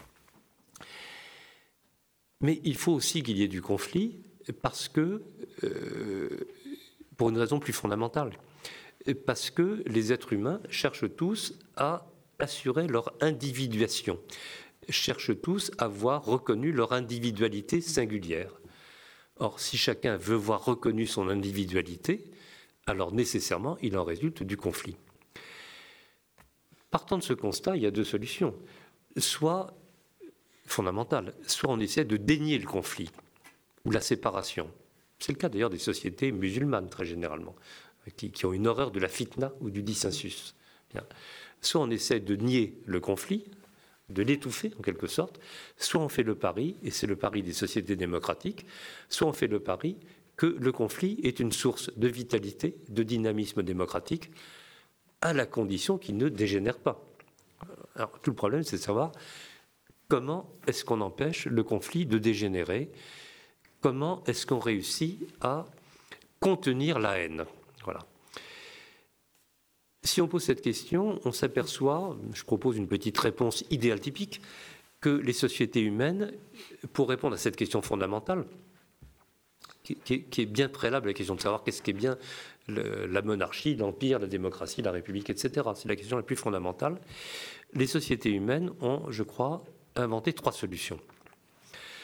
Speaker 2: Mais il faut aussi qu'il y ait du conflit parce que, euh, pour une raison plus fondamentale, parce que les êtres humains cherchent tous à assurer leur individuation, cherchent tous à voir reconnu leur individualité singulière. Or, si chacun veut voir reconnu son individualité, alors nécessairement, il en résulte du conflit. Partant de ce constat, il y a deux solutions. Soit fondamentale, soit on essaie de dénier le conflit ou la séparation. C'est le cas d'ailleurs des sociétés musulmanes, très généralement, qui, qui ont une horreur de la fitna ou du dissensus. Bien. Soit on essaie de nier le conflit, de l'étouffer en quelque sorte, soit on fait le pari, et c'est le pari des sociétés démocratiques, soit on fait le pari que le conflit est une source de vitalité, de dynamisme démocratique, à la condition qu'il ne dégénère pas. Alors, tout le problème, c'est de savoir comment est-ce qu'on empêche le conflit de dégénérer, comment est-ce qu'on réussit à contenir la haine. Voilà. Si on pose cette question, on s'aperçoit, je propose une petite réponse idéale typique, que les sociétés humaines, pour répondre à cette question fondamentale, qui est, qui est bien préalable à la question de savoir qu'est-ce qui est bien le, la monarchie, l'empire, la démocratie, la république, et cetera. C'est la question la plus fondamentale. Les sociétés humaines ont, je crois, inventé trois solutions.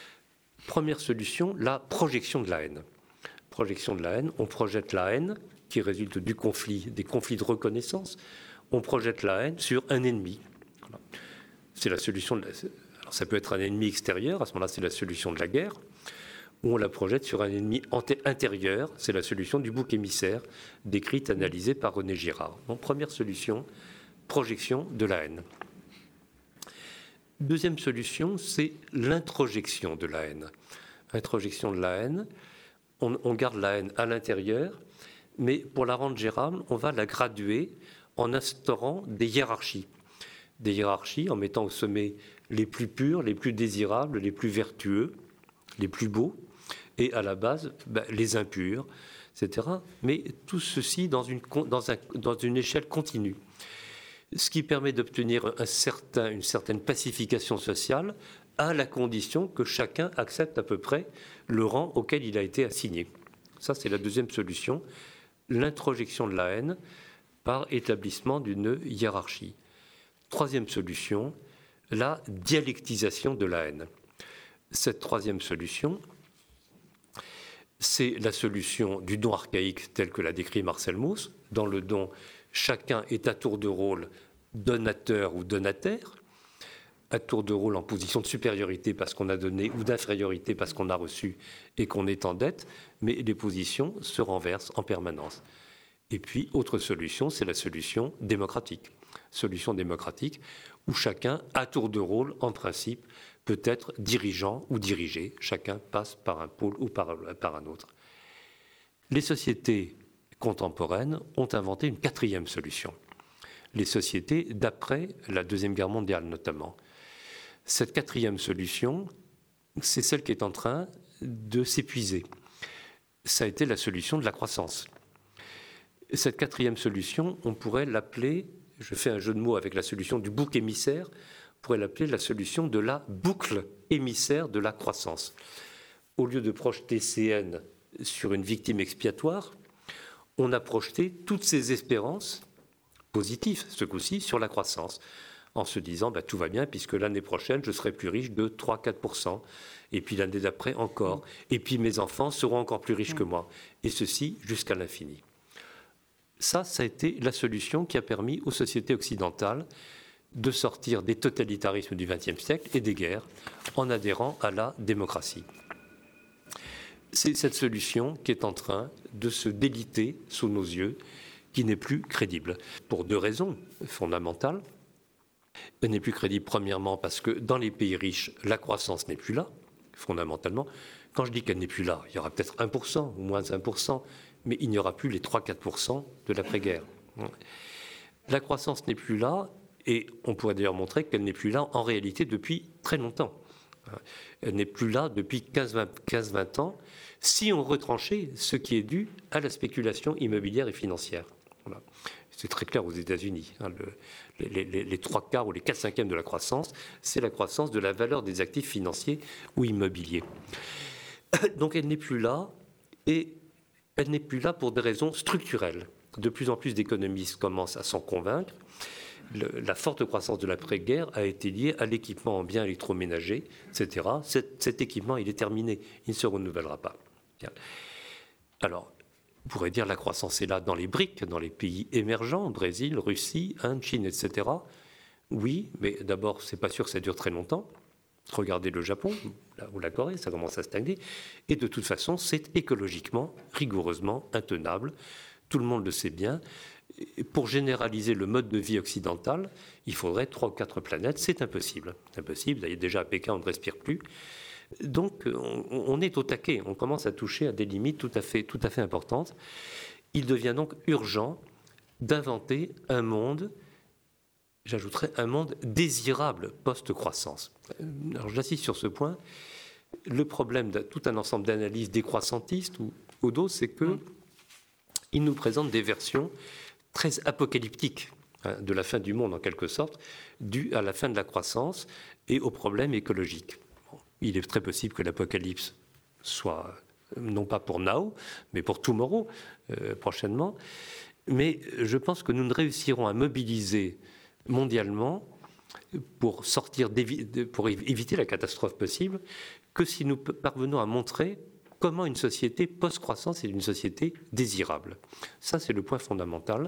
Speaker 2: Première solution, la projection de la haine. Projection de la haine, on projette la haine qui résultent du conflit, des conflits de reconnaissance, on projette la haine sur un ennemi. Voilà. C'est la solution. De la, alors ça peut être un ennemi extérieur, à ce moment-là, c'est la solution de la guerre, ou on la projette sur un ennemi intérieur, c'est la solution du bouc émissaire, décrite, analysée par René Girard. Donc, première solution, projection de la haine. Deuxième solution, c'est l'introjection de la haine. Introjection de la haine, on, on garde la haine à l'intérieur, mais pour la rendre gérable, on va la graduer en instaurant des hiérarchies. Des hiérarchies en mettant au sommet les plus purs, les plus désirables, les plus vertueux, les plus beaux, et à la base, ben, les impurs, et cetera. Mais tout ceci dans une, dans un, dans une échelle continue. Ce qui permet d'obtenir un certain, une certaine pacification sociale à la condition que chacun accepte à peu près le rang auquel il a été assigné. Ça, c'est la deuxième solution, l'introjection de la haine par établissement d'une hiérarchie. Troisième solution, la dialectisation de la haine. Cette troisième solution, c'est la solution du don archaïque tel que l'a décrit Marcel Mauss. Dans le don, chacun est à tour de rôle donateur ou donataire, à tour de rôle en position de supériorité parce qu'on a donné ou d'infériorité parce qu'on a reçu et qu'on est en dette, mais les positions se renversent en permanence. Et puis, autre solution, c'est la solution démocratique. Solution démocratique où chacun, à tour de rôle, en principe, peut être dirigeant ou dirigé. Chacun passe par un pôle ou par, par un autre. Les sociétés contemporaines ont inventé une quatrième solution. Les sociétés d'après la Deuxième Guerre mondiale, notamment. Cette quatrième solution, c'est celle qui est en train de s'épuiser. Ça a été la solution de la croissance. Cette quatrième solution, on pourrait l'appeler, je fais un jeu de mots avec la solution du bouc émissaire, on pourrait l'appeler la solution de la boucle émissaire de la croissance. Au lieu de projeter C N sur une victime expiatoire, on a projeté toutes ces espérances positives, ce coup-ci, sur la croissance, en se disant bah, tout va bien puisque l'année prochaine, je serai plus riche de trois à quatre pour cent, et puis l'année d'après encore, et puis mes enfants seront encore plus riches que moi, et ceci jusqu'à l'infini. Ça, ça a été la solution qui a permis aux sociétés occidentales de sortir des totalitarismes du vingtième siècle et des guerres en adhérant à la démocratie. C'est cette solution qui est en train de se déliter sous nos yeux, qui n'est plus crédible, pour deux raisons fondamentales. Elle n'est plus crédible, premièrement, parce que dans les pays riches, la croissance n'est plus là, fondamentalement. Quand je dis qu'elle n'est plus là, il y aura peut-être un pour cent ou moins un pour cent, mais il n'y aura plus les trois à quatre pour cent de l'après-guerre. La croissance n'est plus là, et on pourrait d'ailleurs montrer qu'elle n'est plus là en réalité depuis très longtemps. Elle n'est plus là depuis quinze à vingt ans, si on retranchait ce qui est dû à la spéculation immobilière et financière. Voilà. C'est très clair aux États-Unis. Hein, le, les, les, les trois quarts ou les quatre cinquièmes de la croissance, c'est la croissance de la valeur des actifs financiers ou immobiliers. Donc elle n'est plus là, et elle n'est plus là pour des raisons structurelles. De plus en plus d'économistes commencent à s'en convaincre. Le, la forte croissance de l'après-guerre a été liée à l'équipement en biens électroménagers, et cetera. Cet, cet équipement, il est terminé. Il ne se renouvellera pas. Bien. Alors, on pourrait dire que la croissance est là dans les briques, dans les pays émergents, Brésil, Russie, Inde, Chine, et cetera. Oui, mais d'abord, ce n'est pas sûr que ça dure très longtemps. Regardez le Japon ou la Corée, ça commence à stagner. Et de toute façon, c'est écologiquement, rigoureusement intenable. Tout le monde le sait bien. Pour généraliser le mode de vie occidental, il faudrait trois ou quatre planètes. C'est impossible. C'est impossible. D'ailleurs, déjà à Pékin, on ne respire plus. Donc, on, on est au taquet. On commence à toucher à des limites tout à fait, tout à fait importantes. Il devient donc urgent d'inventer un monde, j'ajouterais un monde désirable post-croissance. Alors, j'insiste sur ce point. Le problème de tout un ensemble d'analyses décroissantistes ou au dos, c'est que ils nous présentent des versions très apocalyptiques hein, de la fin du monde, en quelque sorte, dues à la fin de la croissance et aux problèmes écologiques. Bon, il est très possible que l'apocalypse soit, non pas pour now, mais pour tomorrow, euh, prochainement. Mais je pense que nous ne réussirons à mobiliser mondialement pour, sortir pour éviter la catastrophe possible que si nous parvenons à montrer comment une société post-croissance est une société désirable. Ça, c'est le point fondamental.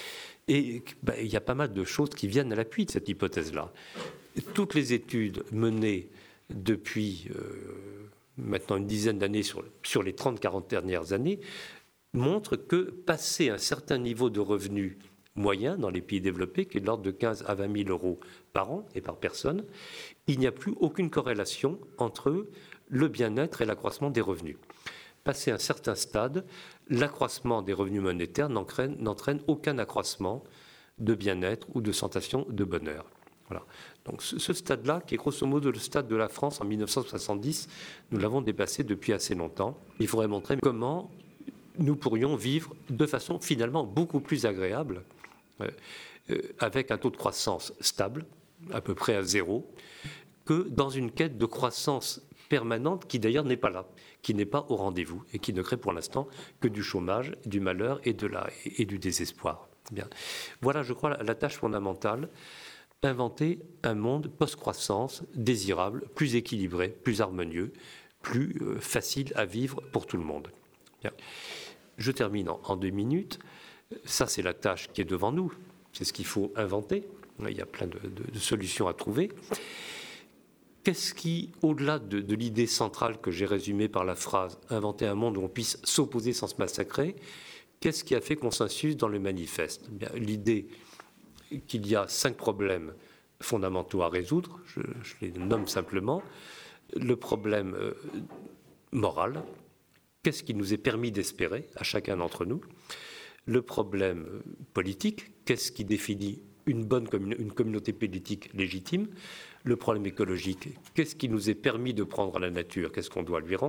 Speaker 2: Et ben, il y a pas mal de choses qui viennent à l'appui de cette hypothèse-là. Toutes les études menées depuis euh, maintenant une dizaine d'années, sur, sur les trente à quarante dernières années, montrent que passer un certain niveau de revenus moyen dans les pays développés, qui est de l'ordre de quinze à vingt mille euros par an et par personne, il n'y a plus aucune corrélation entre le bien-être et l'accroissement des revenus. Passé un certain stade, l'accroissement des revenus monétaires n'entraîne, n'entraîne aucun accroissement de bien-être ou de sensation de bonheur. Voilà. Donc ce, ce stade-là, qui est grosso modo le stade de la France en mille neuf cent soixante-dix, nous l'avons dépassé depuis assez longtemps. Il faudrait montrer comment nous pourrions vivre de façon finalement beaucoup plus agréable, euh, euh, avec un taux de croissance stable, à peu près à zéro, que dans une quête de croissance permanente qui d'ailleurs n'est pas là, qui n'est pas au rendez-vous et qui ne crée pour l'instant que du chômage, du malheur et, de la, et du désespoir. Bien. Voilà, je crois, la, la tâche fondamentale, inventer un monde post-croissance désirable, plus équilibré, plus harmonieux, plus euh, facile à vivre pour tout le monde. Bien. Je termine en, en deux minutes. Ça, c'est la tâche qui est devant nous. C'est ce qu'il faut inventer. Il y a plein de, de, de solutions à trouver. Qu'est-ce qui, au-delà de, de l'idée centrale que j'ai résumée par la phrase « inventer un monde où on puisse s'opposer sans se massacrer », qu'est-ce qui a fait consensus dans le manifeste ? Bien, l'idée qu'il y a cinq problèmes fondamentaux à résoudre, je, je les nomme simplement. Le problème euh, moral, qu'est-ce qui nous est permis d'espérer à chacun d'entre nous ? Le problème euh, politique, qu'est-ce qui définit une bonne commun- une communauté politique légitime ? Le problème écologique, qu'est-ce qui nous est permis de prendre à la nature ? Qu'est-ce qu'on doit lui rendre ?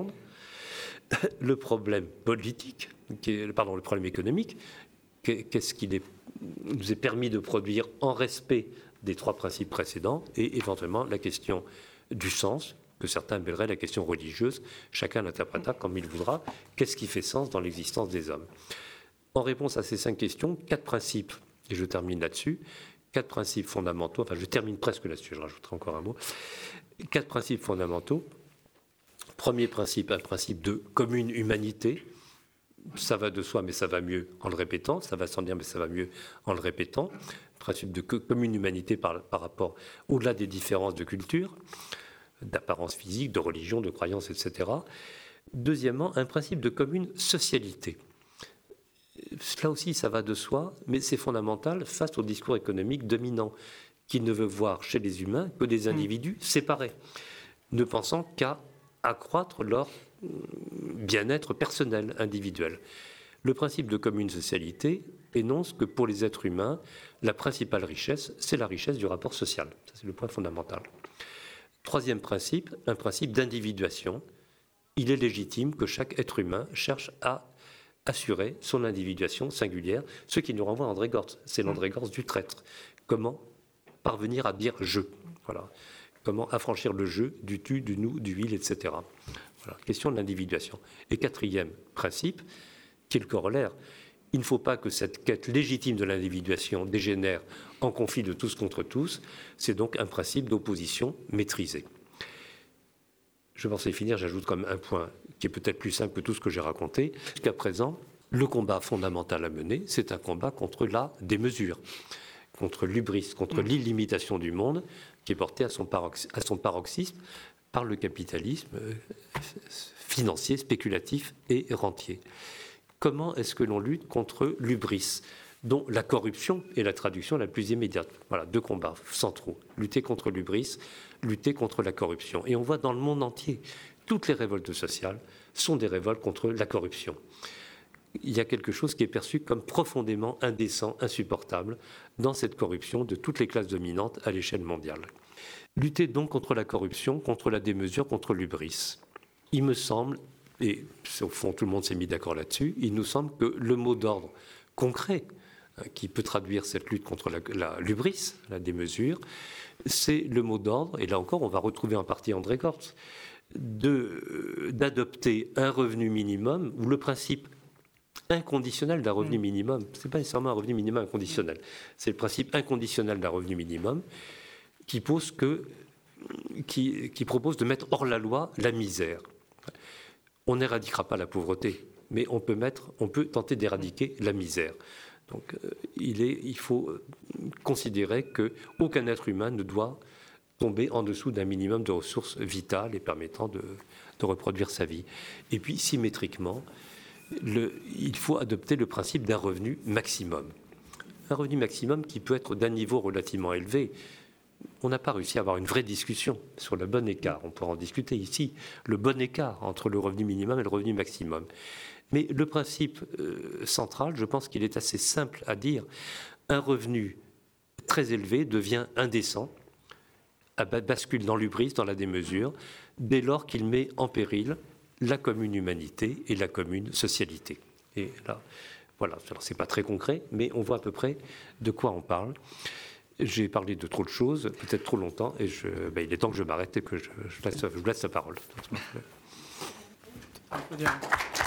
Speaker 2: Le problème politique, qui est, pardon, le problème économique, qu'est-ce qui est, nous est permis de produire en respect des trois principes précédents ? Et éventuellement la question du sens, que certains appelleraient la question religieuse, chacun l'interprétera comme il voudra. Qu'est-ce qui fait sens dans l'existence des hommes ? En réponse à ces cinq questions, quatre principes, et je termine là-dessus, quatre principes fondamentaux, enfin je termine presque là-dessus, je rajouterai encore un mot, quatre principes fondamentaux. Premier principe, un principe de commune humanité. Ça va de soi, mais ça va mieux en le répétant. Ça va sans dire, mais ça va mieux en le répétant. Principe de commune humanité par, par rapport, au-delà des différences de culture, d'apparence physique, de religion, de croyance, et cetera. Deuxièmement, un principe de commune socialité. Là aussi, ça va de soi, mais c'est fondamental face au discours économique dominant, qui ne veut voir chez les humains que des individus séparés, ne pensant qu'à accroître leur bien-être personnel, individuel. Le principe de commune socialité énonce que pour les êtres humains, la principale richesse, c'est la richesse du rapport social. Ça, c'est le point fondamental. Troisième principe, un principe d'individuation. Il est légitime que chaque être humain cherche à assurer son individuation singulière, ce qui nous renvoie à André Gorz. C'est l'André Gorz du traître. Comment parvenir à dire « je ». Voilà. Comment affranchir le je du tu, du nous, du il, et cetera. Voilà. Question de l'individuation. Et quatrième principe, qui est le corollaire, il ne faut pas que cette quête légitime de l'individuation dégénère en conflit de tous contre tous. C'est donc un principe d'opposition maîtrisée. Je pensais finir, j'ajoute comme un point qui est peut-être plus simple que tout ce que j'ai raconté. Jusqu'à présent, le combat fondamental à mener, c'est un combat contre la démesure, contre l'hubris, contre l'illimitation du monde, qui est porté à son, parox- à son paroxysme par le capitalisme euh, financier, spéculatif et rentier. Comment est-ce que l'on lutte contre l'hubris, dont la corruption est la traduction la plus immédiate ? Voilà, deux combats centraux. Lutter contre l'hubris, lutter contre la corruption. Et on voit dans le monde entier, toutes les révoltes sociales sont des révoltes contre la corruption. Il y a quelque chose qui est perçu comme profondément indécent, insupportable, dans cette corruption de toutes les classes dominantes à l'échelle mondiale. Lutter donc contre la corruption, contre la démesure, contre l'hubris. Il me semble, et au fond tout le monde s'est mis d'accord là-dessus, il nous semble que le mot d'ordre concret qui peut traduire cette lutte contre la, la, l'hubris, la démesure, c'est le mot d'ordre, et là encore on va retrouver en partie André Gorz, de, d'adopter un revenu minimum, où le principe inconditionnel d'un revenu minimum, ce n'est pas nécessairement un revenu minimum inconditionnel, c'est le principe inconditionnel d'un revenu minimum qui, pose que, qui, qui propose de mettre hors la loi la misère. on n'éradiquera pas la pauvreté, mais on peut, mettre, on peut tenter d'éradiquer la misère. Donc euh, il, est, il faut considérer qu'aucun être humain ne doit tomber en dessous d'un minimum de ressources vitales et permettant de, de reproduire sa vie. Et puis, symétriquement, le, il faut adopter le principe d'un revenu maximum. Un revenu maximum qui peut être d'un niveau relativement élevé. On n'a pas réussi à avoir une vraie discussion sur le bon écart. On pourra en discuter ici. Le bon écart entre le revenu minimum et le revenu maximum. Mais le principe euh, central, je pense qu'il est assez simple à dire. Un revenu très élevé devient indécent, bascule dans l'hubris, dans la démesure, dès lors qu'il met en péril la commune humanité et la commune socialité. Et là, voilà, alors c'est pas très concret, mais on voit à peu près de quoi on parle. J'ai parlé de trop de choses, peut-être trop longtemps, et je, ben, il est temps que je m'arrête et que je, je, laisse, je laisse la parole.